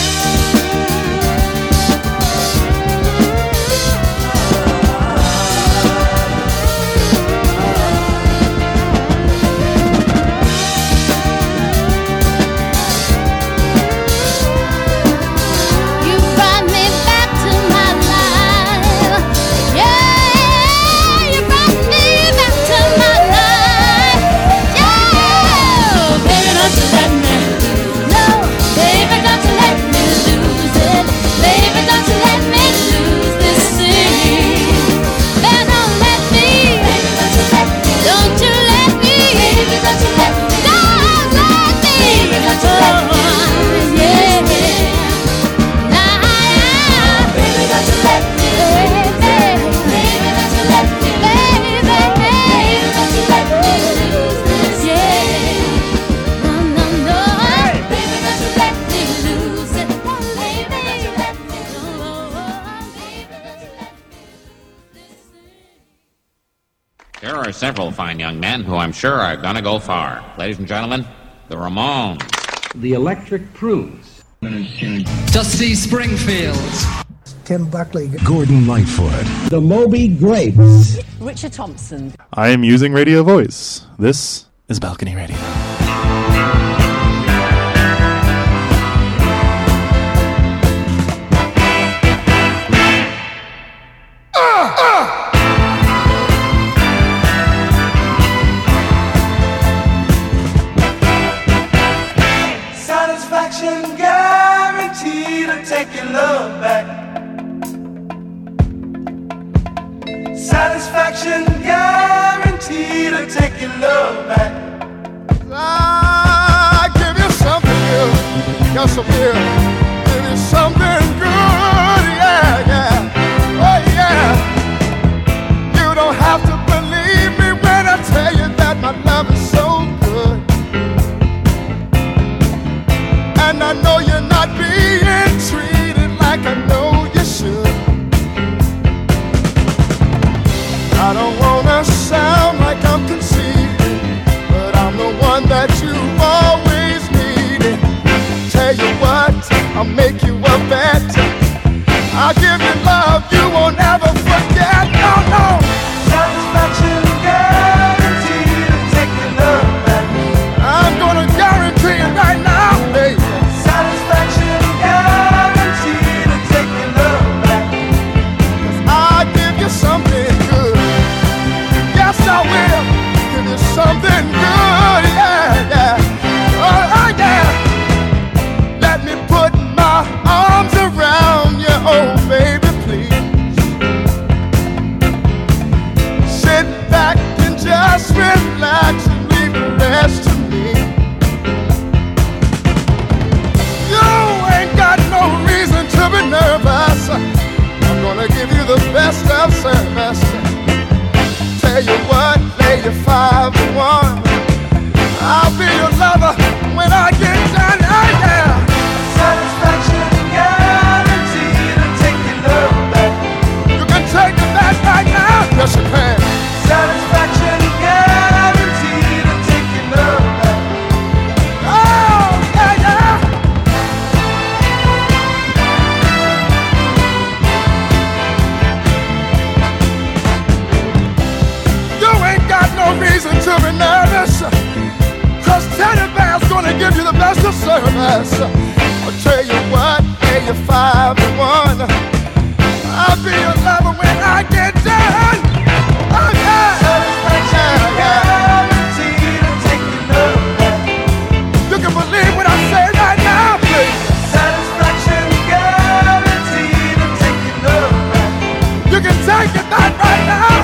You brought me back to my life. Yeah, you brought me back to my life. Yeah, baby, don't you let me. No, baby, don't you let me lose it. Baby, don't you let me lose this thing. Baby, don't let me. Baby, don't you let me. Don't you let me. Baby, don't you let me. Don't let me. Baby, don't you let me. Yeah. Nah, baby, don't you let me. Baby, baby, don't you let me. Baby, baby, don't you let me lose this. Yeah. No, no, no. Baby, don't you let me lose it. Baby, don't you let me. Oh, baby, don't you let me lose this. There are several fine young men who I'm sure are gonna go far. Ladies and gentlemen, the Ramones. The Electric Prunes. Dusty Springfield. Tim Buckley. Gordon Lightfoot. The Moby Grapes. Richard Thompson. I am using radio voice. This is Balcony Radio. Satisfaction guaranteed to take your love back. Satisfaction guaranteed to take your love back. I give you something good, got some good, give you something good, yeah, yeah, oh yeah. You don't have to believe me when I tell you that my love is so good. I'll make you a bet. I'll give you love you won't ever forget. No, no. Satisfaction guaranteed to take your love back. I'm gonna guarantee it right now, baby. Satisfaction guaranteed to take your love back. 'Cause I'll give you something good. Yes, I will give you something good. Yeah, yeah. Oh, oh yeah. Let me put my arms around you, oh baby, please. Sit back and just relax and leave the rest to me. You ain't got no reason to be nervous. I'm gonna give you the best of service. Tell you what, lay you five to one. I'll be your lover when I get done. Oh yeah. Satisfaction guaranteed to take your love back. You can take it back right now. Yes, you can. Satisfaction guaranteed to take your love back. Oh yeah, yeah. You ain't got no reason to be nervous. 'Cause Teddy Bear's gonna give you the best of service. I'll tell you what, pay you five to one. I'll be your lover when I get done. Oh yeah, satisfaction guaranteed to take your love back. You can believe what I say right now, please. Satisfaction guaranteed to take your love back. You can take it back right now.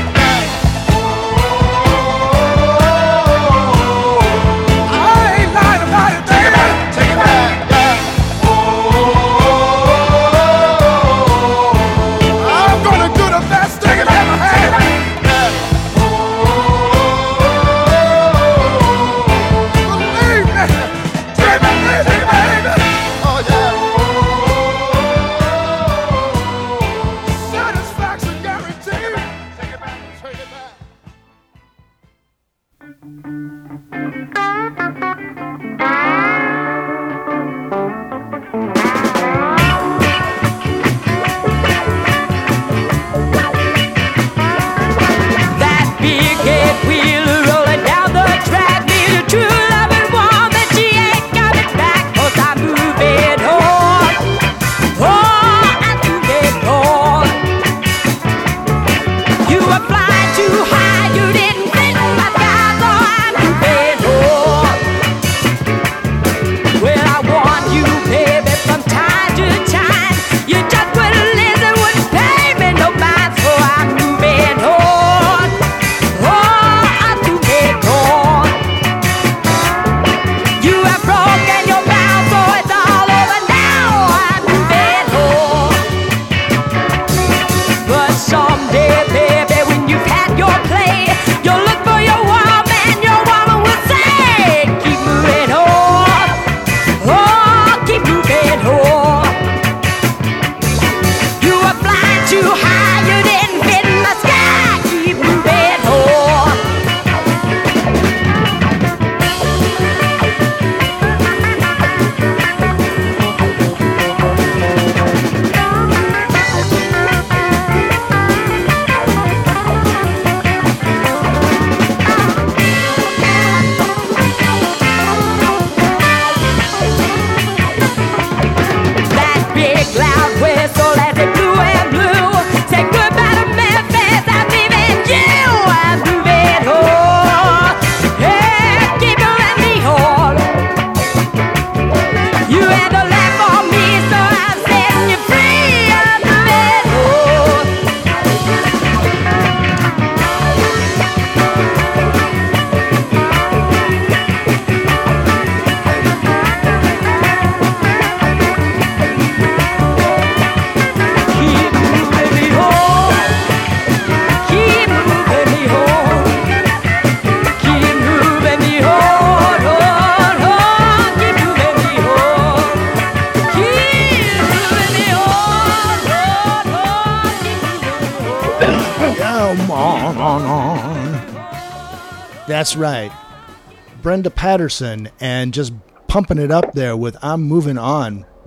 That's right. Brenda Patterson, and just pumping it up there with I'm Moving On.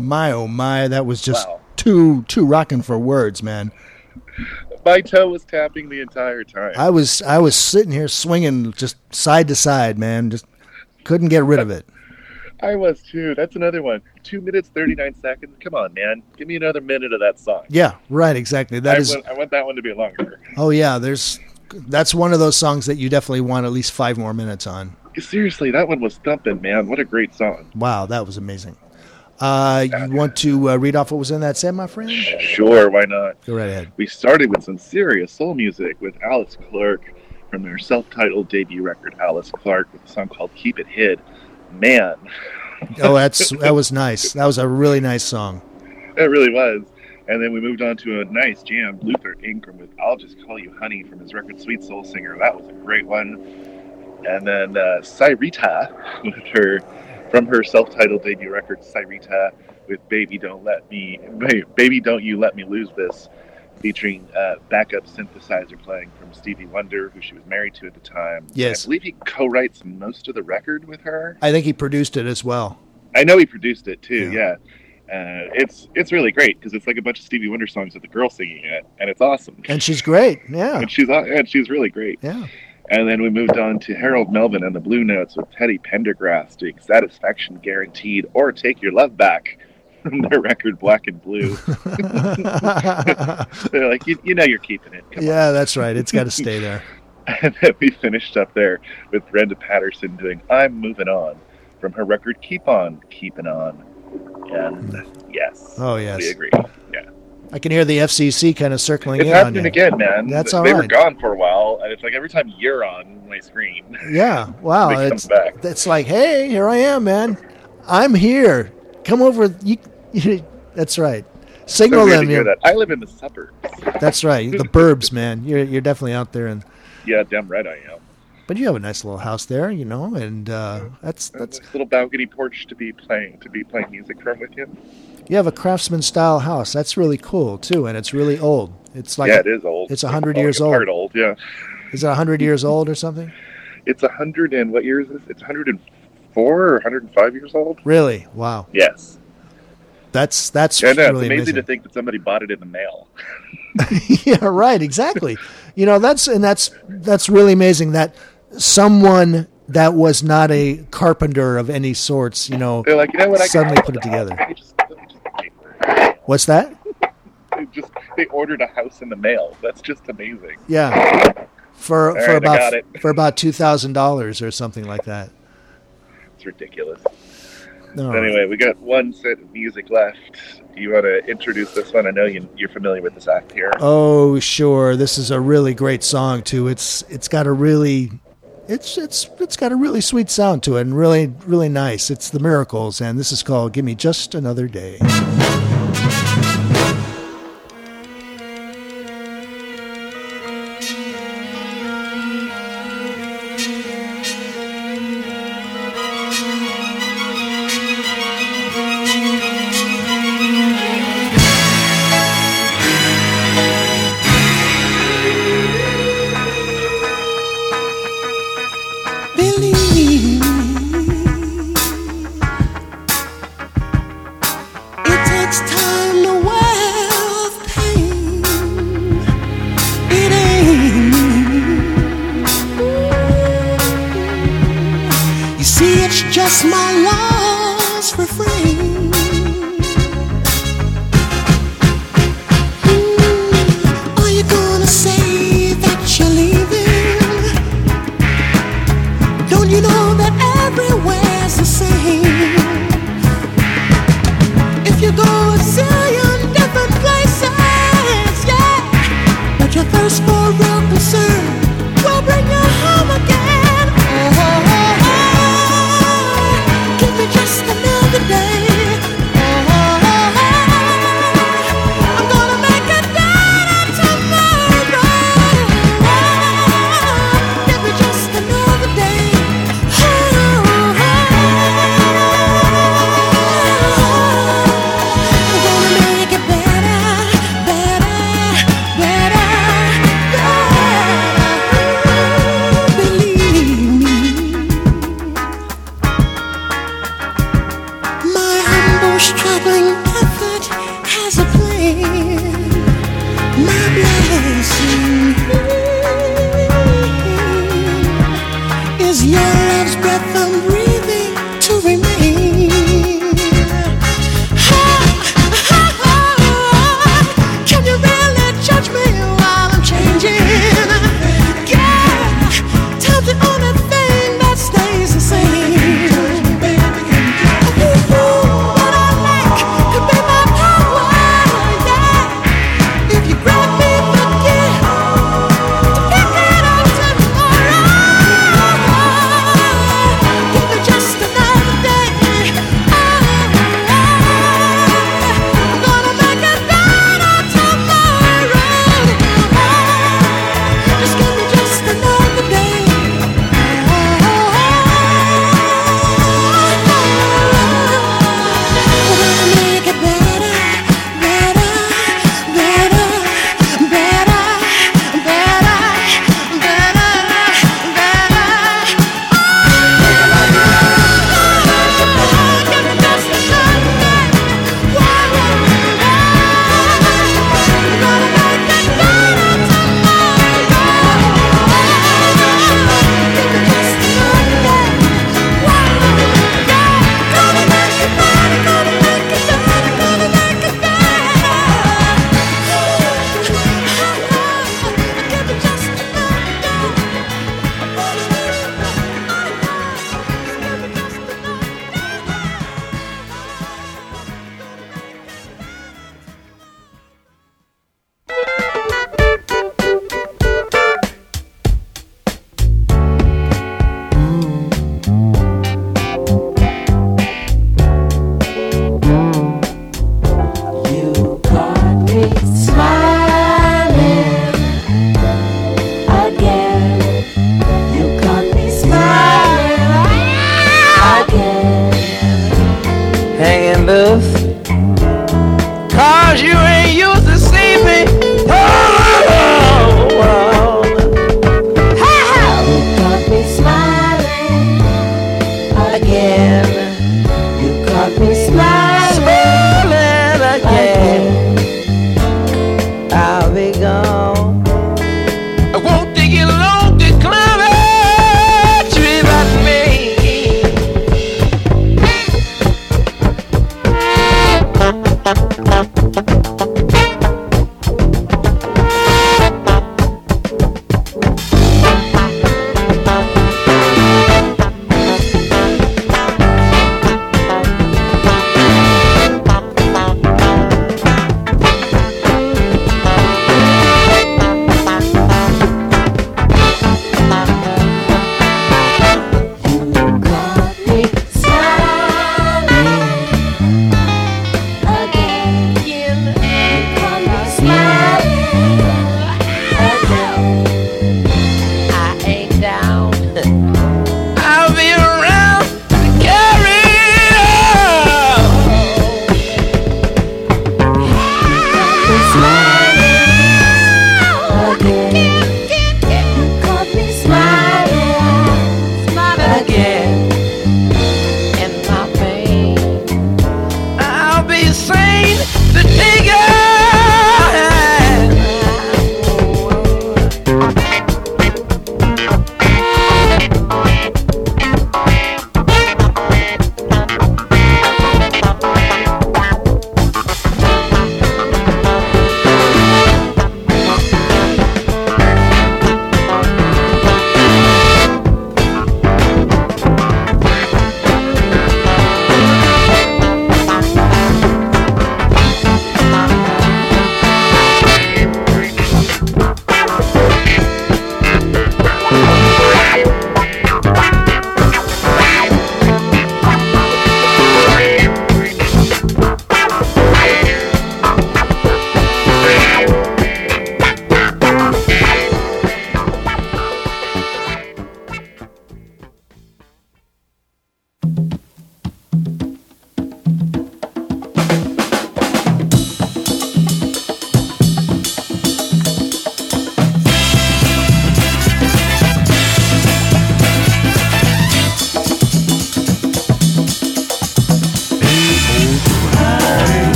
My, oh my, that was just Wow. too, too rocking for words, man. My toe was tapping the entire time. I was, I was sitting here swinging just side to side, man. Just couldn't get rid of it. I was too. That's another one. Two minutes, thirty-nine seconds. Come on, man. Give me another minute of that song. Yeah, right, exactly. That I is. Want, I want that one to be longer. Oh yeah, there's. That's one of those songs that you definitely want at least five more minutes on. Seriously, that one was thumping, man. What a great song. Wow, that was amazing. Uh, you want to uh, read off what was in that set, my friend? Sure, why not? Go right ahead. We started with some serious soul music with Alice Clark from their self-titled debut record, Alice Clark, with a song called Keep It Hid. Man. Oh, that's that was nice. That was a really nice song. It really was. And then we moved on to a nice jam, Luther Ingram with I'll Just Call You Honey from his record Sweet Soul Singer. That was a great one. And then uh, Cyrita with her, from her self-titled debut record, Cyrita, with Baby Don't Let Me, Baby Don't You Let Me Lose This, featuring uh, backup synthesizer playing from Stevie Wonder, who she was married to at the time. Yes. I believe he co-writes most of the record with her. I think he produced it as well. I know he produced it too, Yeah. yeah. Uh, it's it's really great because it's like a bunch of Stevie Wonder songs with the girl singing it, and it's awesome. And she's great, yeah. And she's and she's really great. Yeah. And then we moved on to Harold Melvin and the Blue Notes with Teddy Pendergrass doing Satisfaction Guaranteed or Take Your Love Back from their record Black and Blue. They're like, you, you know you're keeping it. Come yeah, on. that's right. It's got to stay there. And then we finished up there with Brenda Patterson doing I'm Moving On from her record Keep On Keeping On. And yes. Oh, yes. We agree. Yeah. I can hear the F C C kind of circling It's in on you. happening again, man. That's they all They were right. gone for a while, and it's like every time you're on my screen. Yeah, wow. They come It's, back. it's like, hey, here I am, man. I'm here. Come over. You, you, that's right. Signal So weird them. to hear you're- that. I live in the suburbs. That's right. The burbs, man. You're you're definitely out there, and Yeah, damn right I am. but you have a nice little house there, you know, and uh, that's that's. Nice little balcony porch to be playing to be playing music from with you. You have a craftsman style house. That's really cool too, and it's really old. It's like yeah, it is old. It's a hundred falling years old. apart old. Yeah, Is it a hundred years old or something? it's a hundred and what year is this? It's a hundred and four or a hundred and five years old. Really? Wow. Yes. That's that's Yeah, no, really it's amazing, amazing. to think that somebody bought it in the mail. Yeah, right. Exactly. You know, that's and that's that's really amazing that someone that was not a carpenter of any sorts, you know, They're like, you know what? I suddenly can put it together. Let me just, let me just pay for it. What's that? They just they ordered a house in the mail. That's just amazing. Yeah, for All for right, I about got it. for about two thousand dollars or something like that. It's ridiculous. No. Anyway, we got one set of music left. Do you want to introduce this one? I know you, you're familiar with this act here. Oh, sure. This is a really great song too. It's it's got a really it's it's it's got a really sweet sound to it and really really nice. It's the Miracles, and this is called "Give Me Just Another Day." Believe me, it takes time to wear pain. It ain't me. You see, it's just my lost refrain. Mm, are you gonna say that you're leaving? Don't you know that everywhere's the same? If you go a zillion different places, yeah, but your thirst for real concern will bring you home again. Oh, oh, oh, oh.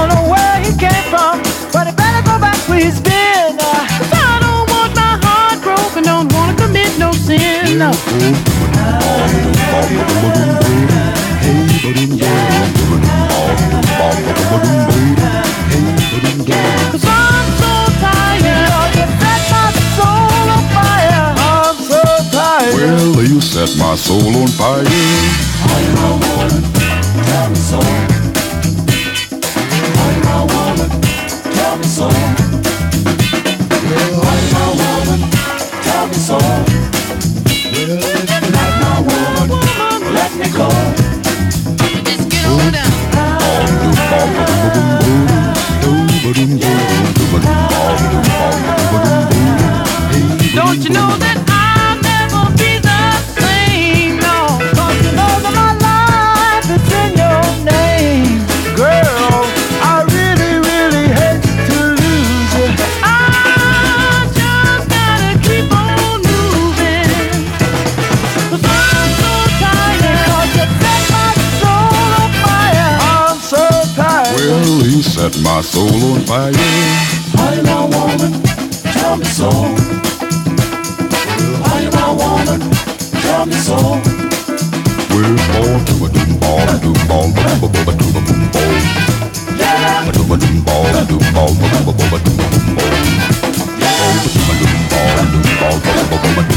don't know where he came from, but he better go back where he's been. Uh, 'cause I don't want my heart broken, don't wanna commit no sin. No. Cause I'm so tired, oh, you set my soul on fire. I'm so tired. Well, you set my soul on fire. Are you my woman? Tell me so. Are you my woman? Tell me so. Well, are you my woman? Tell me so. Well, if you're not my woman, let me go. Just get on down. Don't you know that I'll never be the same? No, don't you know that my life is in your name? Girl, I really, really hate to lose you. I just gotta keep on moving. 'Cause I'm so tired, 'cause you set my soul on fire. I'm so tired. Well, he set my soul on fire. Are you my woman? Tell me so. Are you my woman? Tell me so. We're born to a doom ball, a doom ball, a doom ball, a doom ball. Yeah. A doom a doom ball, a doom ball, a doom ball, a doom ball. Yeah. A doom ball, a doom ball, a doom ball, a doom ball.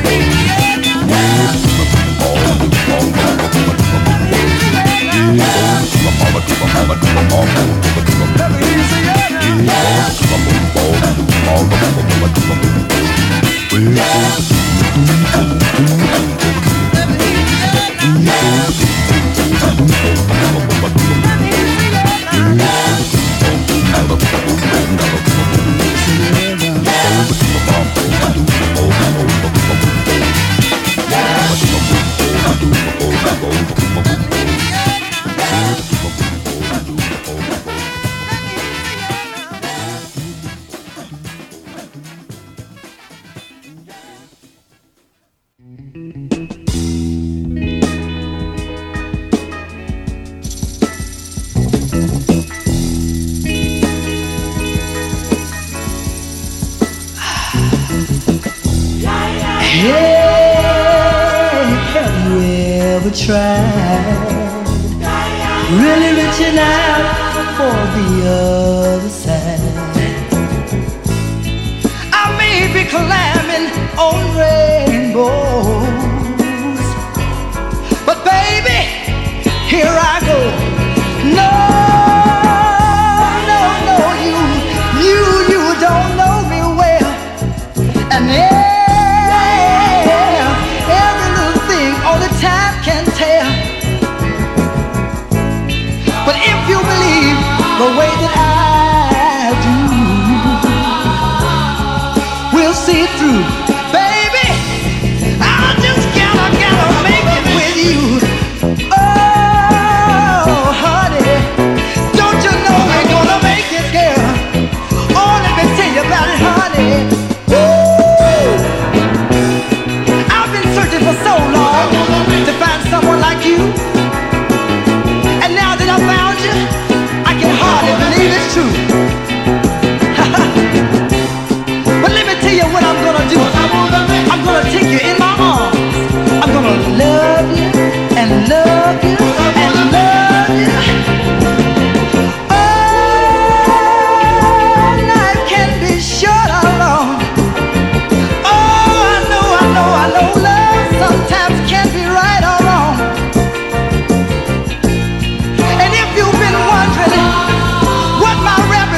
Hey, have you ever tried really reaching out for the other side? I may be climbing on rainbows, but baby, here I go. No, no, no, you, you, you don't know me well, and yeah, every little thing only time can tell. But if you believe the way that I do, we'll see it through, baby. I just gotta, gotta make it with you. Oh, honey, don't you know we're gonna make it, girl? Oh, let me tell you about it, honey. Woo! I've been searching for so long to find someone like you, and now that I found you, I can hardly believe it's true. But let me tell you what I'm gonna do. I'm gonna take you in my arms. I'm gonna love you and love you and love you. Oh, life can be short or long. Oh, I know, I know, I know love sometimes can be right or wrong. And if you've been wondering what my rap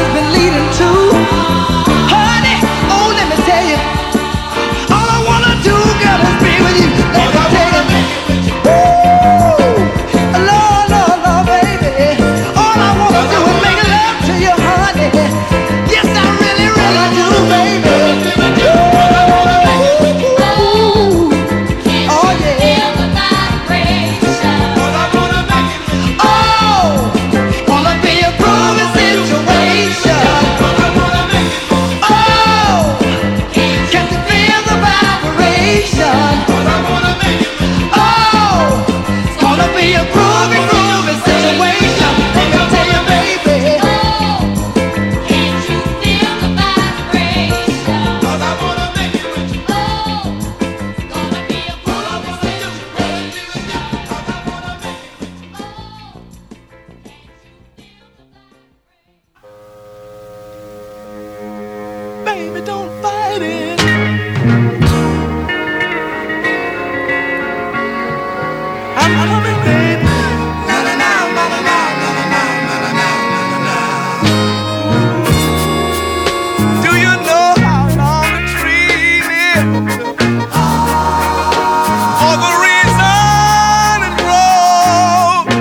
baby, don't fight it. I'm coming, baby. Na na na na na na na na na na na. Do you know how long a tree lives? For the reason it grows.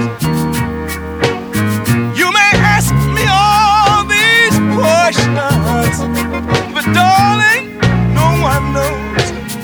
You may ask me all these questions, but darling, no one knows.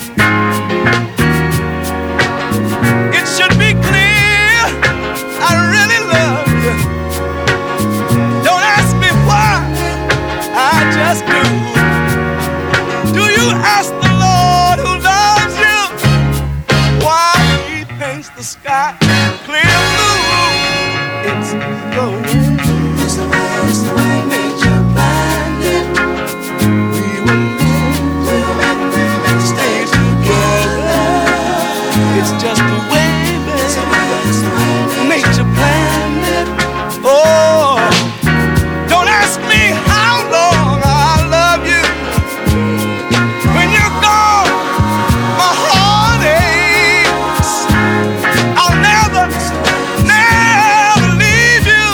It should be clear I really love you. Don't ask me why, I just do. Do you ask the Lord who loves you why he paints the sky clear blue? It's the way, it's the way, it's the way nature planned it. We were meant, we were meant, we were meant to stay together. It's just the way, baby, it's the way, it's the way nature planned it. Oh, don't ask me how long I love you. When you're gone, my heart aches. I'll never, never leave you.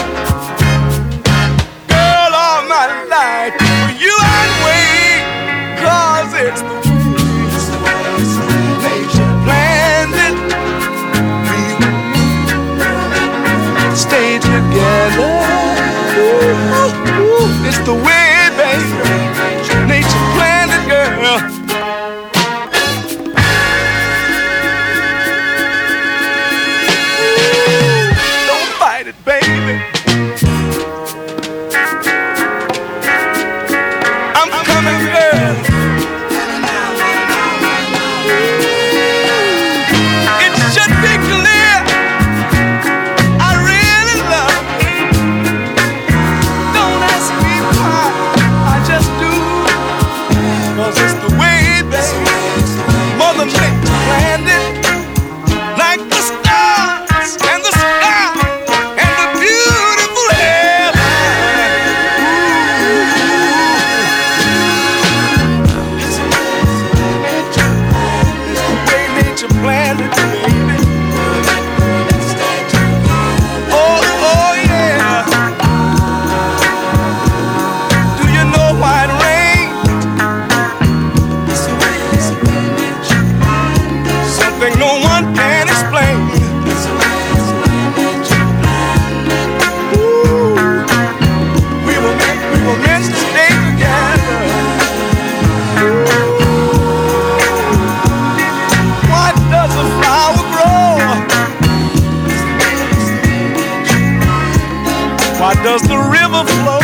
Girl, all my life for you I'd wait. 'Cause it's the way, it's the way, it's the way nature planned it. We were meant to stay together. Ooh, ooh, it's the way, baby, nature planned it, girl. Don't fight it, baby. I'm coming, girl. It should be clear I really love you. Don't ask me why, I just do. 'Cause it's the way, baby, Mother Nature planned it. Like the stars and the sky and the beautiful heaven. It's the way nature planned it, baby. Oh, oh yeah. Do you know why it rains? Something no one can explain. Ooh, we were meant, we were meant to stay together. Ooh, why does a flower grow? Why does the river flow?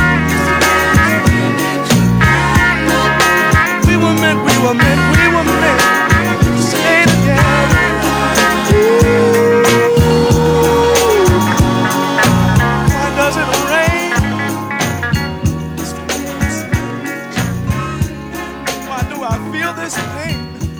We were meant, we were meant, we were meant to stay together. Why does it rain? Why do I feel this pain?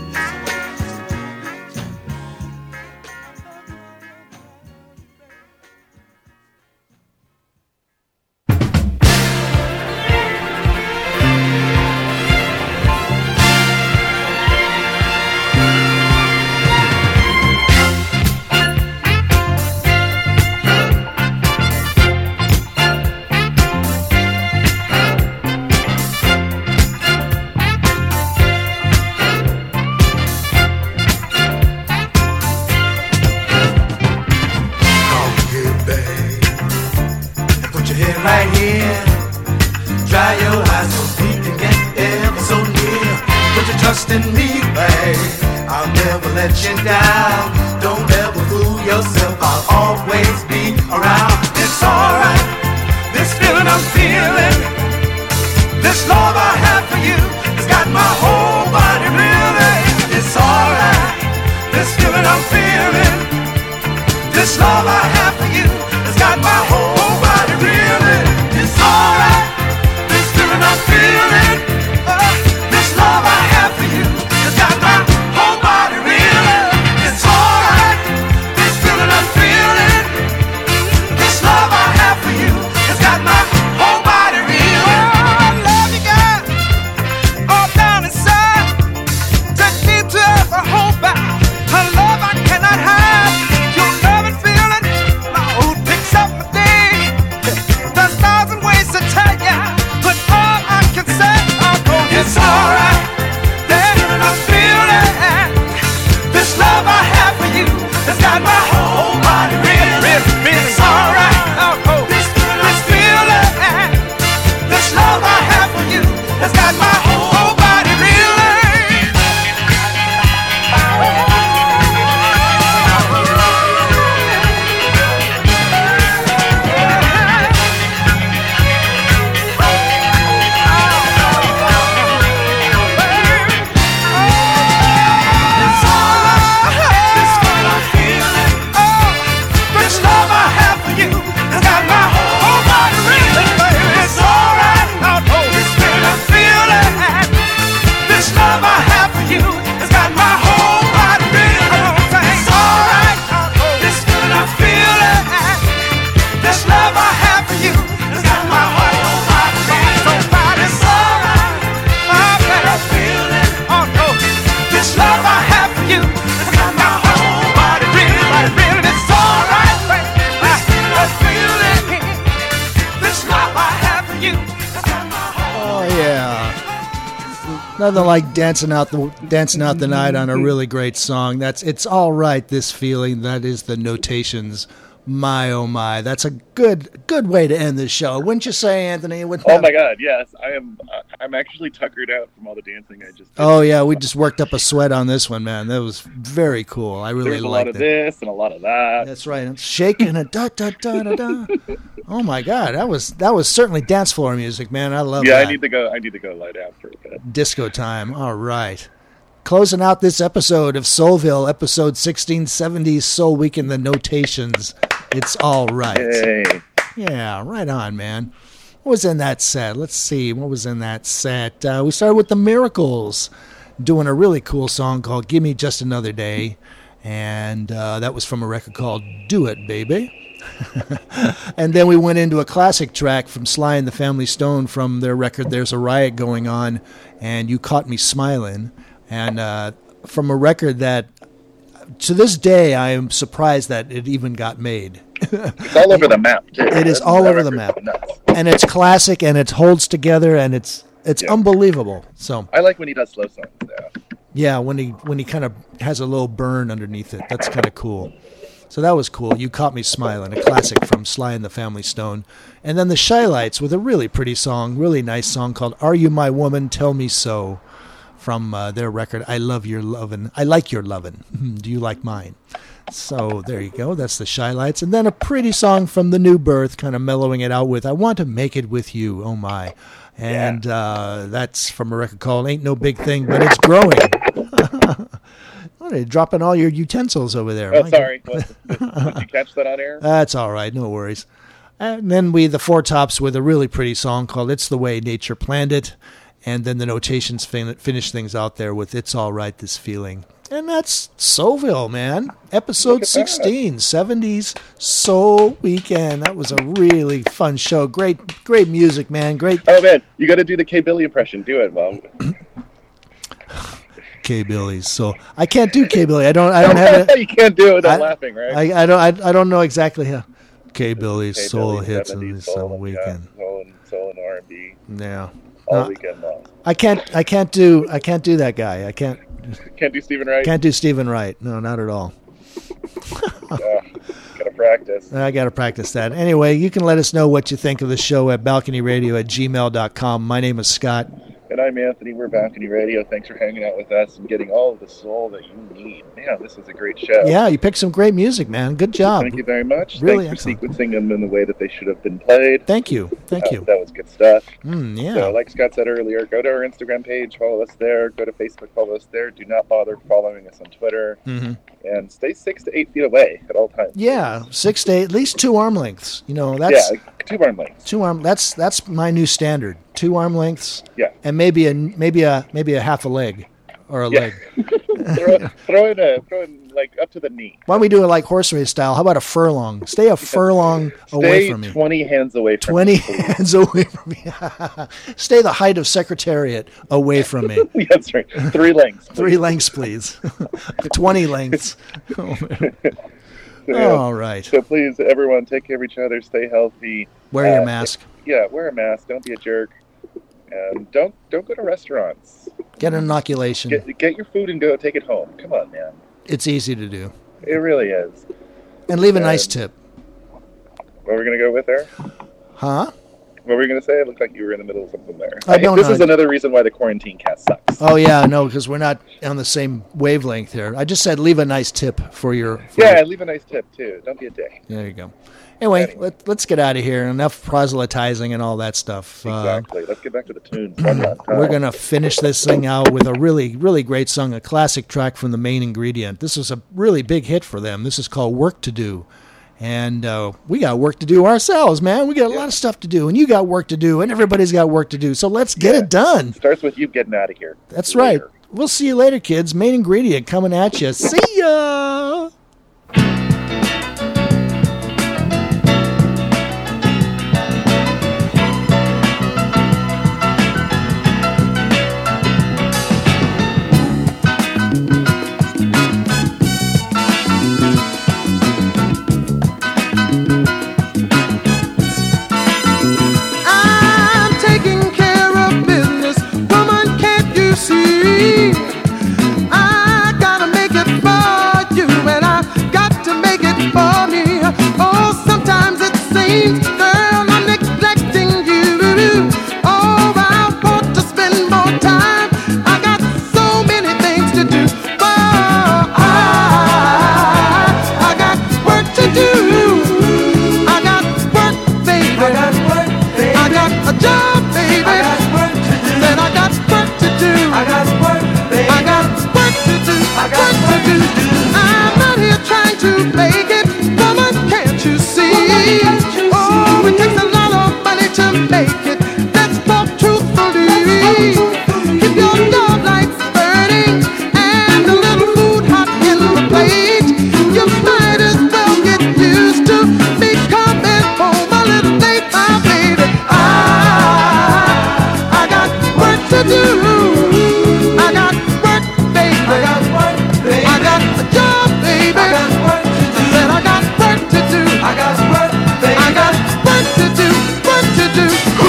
Put your head right here. Dry your eyes so we can get ever so near. Put your trust in me, babe. I'll never let you down. Don't ever fool yourself. I'll always be around. It's alright. This feeling I'm feeling, this love I have for you, it's got my whole body reeling. It's alright. This feeling I'm feeling, this love I have for you, it's got my whole body reeling. It's alright. This feeling I'm feeling, uh, this love I have for you, it's got my whole body reeling. It's alright. This feeling I'm feeling, this love I have for you, it's got my whole body reeling. Oh, I love you, girl. Nothing like dancing out the dancing out the night on a really great song. That's It's All Right, This Feeling. That is the Notations. My, oh my. That's a good good way to end this show. Wouldn't you say, Anthony? Wouldn't Oh that- my God, yes. I am. I'm actually tuckered out from all the dancing I just did. Oh, yeah. We just worked up a sweat on this one, man. That was very cool. I really There's a lot liked of it. this and a lot of that. That's right. I'm shaking it. Da, da, da, da, da. Oh my God. That was that was certainly dance floor music, man. I love Yeah, that. I need to go. I need to go lie down for a bit. Disco time. All right. Closing out this episode of Soulville, episode sixteen seventy, Soul Week in the Notations. It's all right. Yay. Yeah, right on, man. What was in that set? Let's see. What was in that set? Uh, we started with the Miracles, doing a really cool song called Give Me Just Another Day. And uh, that was from a record called Do It, Baby. And then we went into a classic track from Sly and the Family Stone from their record There's a Riot Going On, and You Caught Me Smiling. And uh, from a record that, to this day, I am surprised that it even got made. It's all over the map, too. It is That- all that over the record's map. nuts. And it's classic, and it holds together, and it's it's Yeah. unbelievable. So I like when he does slow songs, though. yeah, when he when he kind of has a little burn underneath it, that's kind of cool. So that was cool. You Caught Me Smiling, a classic from Sly and the Family Stone. And then the Shy Lights with a really pretty song, really nice song called Are You My Woman? Tell Me So, from uh, their record I Love Your Lovin'. I Like Your Lovin'. Do You Like Mine? So there you go. That's the Shy Lights. And then a pretty song from The New Birth, kind of mellowing it out with I Want to Make It With You. Oh, my. And uh, that's from a record called Ain't No Big Thing, But It's Growing. What are you dropping all your utensils over there? Oh, My sorry. God. What, did you catch that on air? That's all right. No worries. And then we, the Four Tops, with a really pretty song called It's the Way Nature Planned It. And then the Notations fin- finish things out there with It's All Right, This Feeling. And that's Soulville, man. Episode sixteen, seventies Soul Weekend. That was a really fun show. Great, great music, man. Great. Oh, man. You got to do the K. Billy impression. Do it, well. K Billy's. So I can't do K Billy. I don't. I don't have it. You can't do it without I, laughing, right? I, I don't. I, I don't know exactly how. K Billy's K. soul Billy's hits in seventies the soul Soul and- Weekend. Yeah, soul and soul and R and B Yeah. all No, weekend long. I can't. I can't do. I can't do that guy. I can't. Can't do Stephen Wright. Can't do Stephen Wright. No, not at all. uh, gotta practice. I got to practice that. Anyway, you can let us know what you think of the show at balcony radio at gmail dot com. My name is Scott. And I'm Anthony. We're Balcony Radio. Thanks for hanging out with us and getting all of the soul that you need. Man, this was a great show. Yeah, you picked some great music, man. Good job. Thank you very much. Really Thanks excellent. for sequencing them in the way that they should have been played. Thank you. Thank Uh, you. That was good stuff. Mm, yeah. So, like Scott said earlier, go to our Instagram page, follow us there. Go to Facebook, follow us there. Do not bother following us on Twitter. Mm-hmm. And stay six to eight feet away at all times. Yeah, six to eight, at least two arm lengths. You know, that's yeah, two arm lengths. two arm. That's that's my new standard. Two arm lengths. Yeah. And maybe a maybe a maybe a half a leg, or a Yeah. leg. throw, throw in a throw in like up to the knee. Why don't we do it like horse race style? How about a furlong? Stay a furlong away Stay from me. twenty hands away from Twenty me. hands away from me. Stay the height of Secretariat away from me. That's right. Three lengths. please. Three lengths, please. Twenty lengths. Oh, man. Yeah. All right. So please, everyone, take care of each other. Stay healthy. Wear your Uh, mask. Yeah, wear a mask. Don't be a jerk. And don't don't go to restaurants. Get an inoculation. Get get your food and go take it home. Come on, man. It's easy to do. It really is. And leave a Um, nice tip. What are we gonna go with there? Huh? What were you gonna say? It looked like you were in the middle of something there. I don't This know. is another reason why the quarantine cast sucks. Oh, yeah, no, because we're not on the same wavelength here. I just said leave a nice tip for your... For Yeah, your- leave a nice tip too. Don't be a dick. there you go. Anyway, Let, let's get out of here. Enough proselytizing and all that stuff. Exactly. Let's get back to the tunes. Uh, we're going to finish this thing out with a really, really great song, a classic track from The Main Ingredient. This was a really big hit for them. This is called Work to Do. And uh, we got work to do ourselves, man. We got a lot of stuff to do, and you got work to do, and everybody's got work to do. So let's get it done. Starts with you getting out of here. That's later. right. We'll see you later, kids. Main Ingredient coming at you. See ya! I'm taking care of business. Woman, can't you see? a job, baby. I got work to do. Said I got work to do. I got work, baby. I got work to do. I got work to do. I'm not here trying to make it, woman, can't you see? Oh, it takes a lot of money to make it. Let's talk truthfully. Keep your love lights burning and a little food hot in the plate. You might as well get used to me coming home a little late, my baby. I, I got work to do. I got work, baby. I got work, baby. I got a job, baby. I got work to do. I said I got work to do. I got work, baby. I got work to do. Work to do.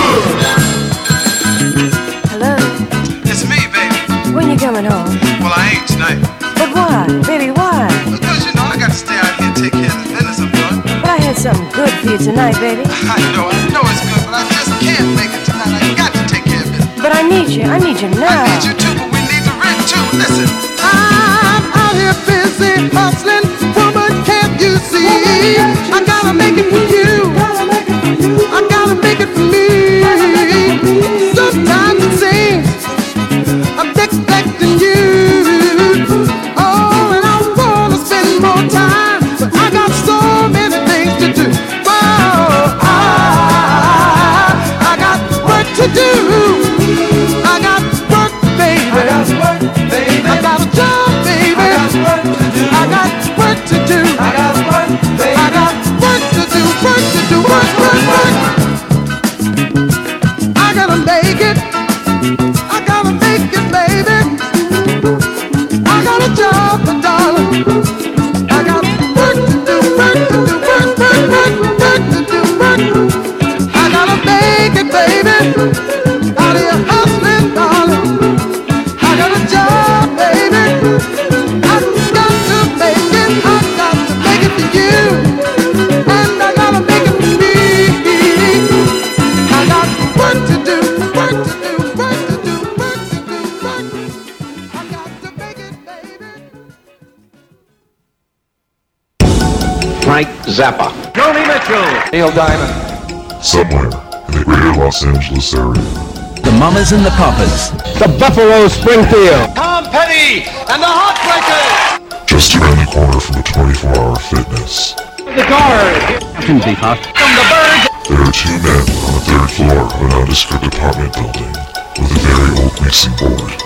Hello? It's me, baby. When you coming home? Well, I ain't tonight. But why? Baby, why? Because, you know, I got to stay out here and take care of the business I'm doing. But I had something good for you tonight, baby. I know, I know it's good, but I just can't make it tonight. I got to take care of it. But I need you. I need you now. I need you too, but we need the rent too. Listen. I'm out here busy hustling, woman, can't you see? I gotta make it for you. I gotta make it for me. Sometimes it seems I'm neglecting you. Oh, and I wanna spend more time, but I got so many things to do. Whoa, I, I got work to do. I got work, baby. I got work, baby. I got a job, baby. I got work to do. I got work to do. I got work, baby. I got work to do. Work to do. Work, work, work. I gotta make it. I gotta make it, baby. I got a job, darling. I got work to do. Work to do. Work, work, work, work to do. Work. I gotta make it, baby. Out here hustling, darling. I got a job, baby. I got to make it. I got to make it for you, and I gotta make it for me. I got work to do, work to do, work to do, work to do, work. I got to make it, baby. Frank Zappa. Joni Mitchell. Neil Diamond. Somewhere in the greater Los Angeles area. The Mamas and the Papas. The Buffalo Springfield. Tom Petty and the Heartbreakers. Just around the corner from the twenty-four hour fitness. The Guard. Tuesday, huh? From the Birds. There are two men on the third floor of a nondescript apartment building with a very old mixing board.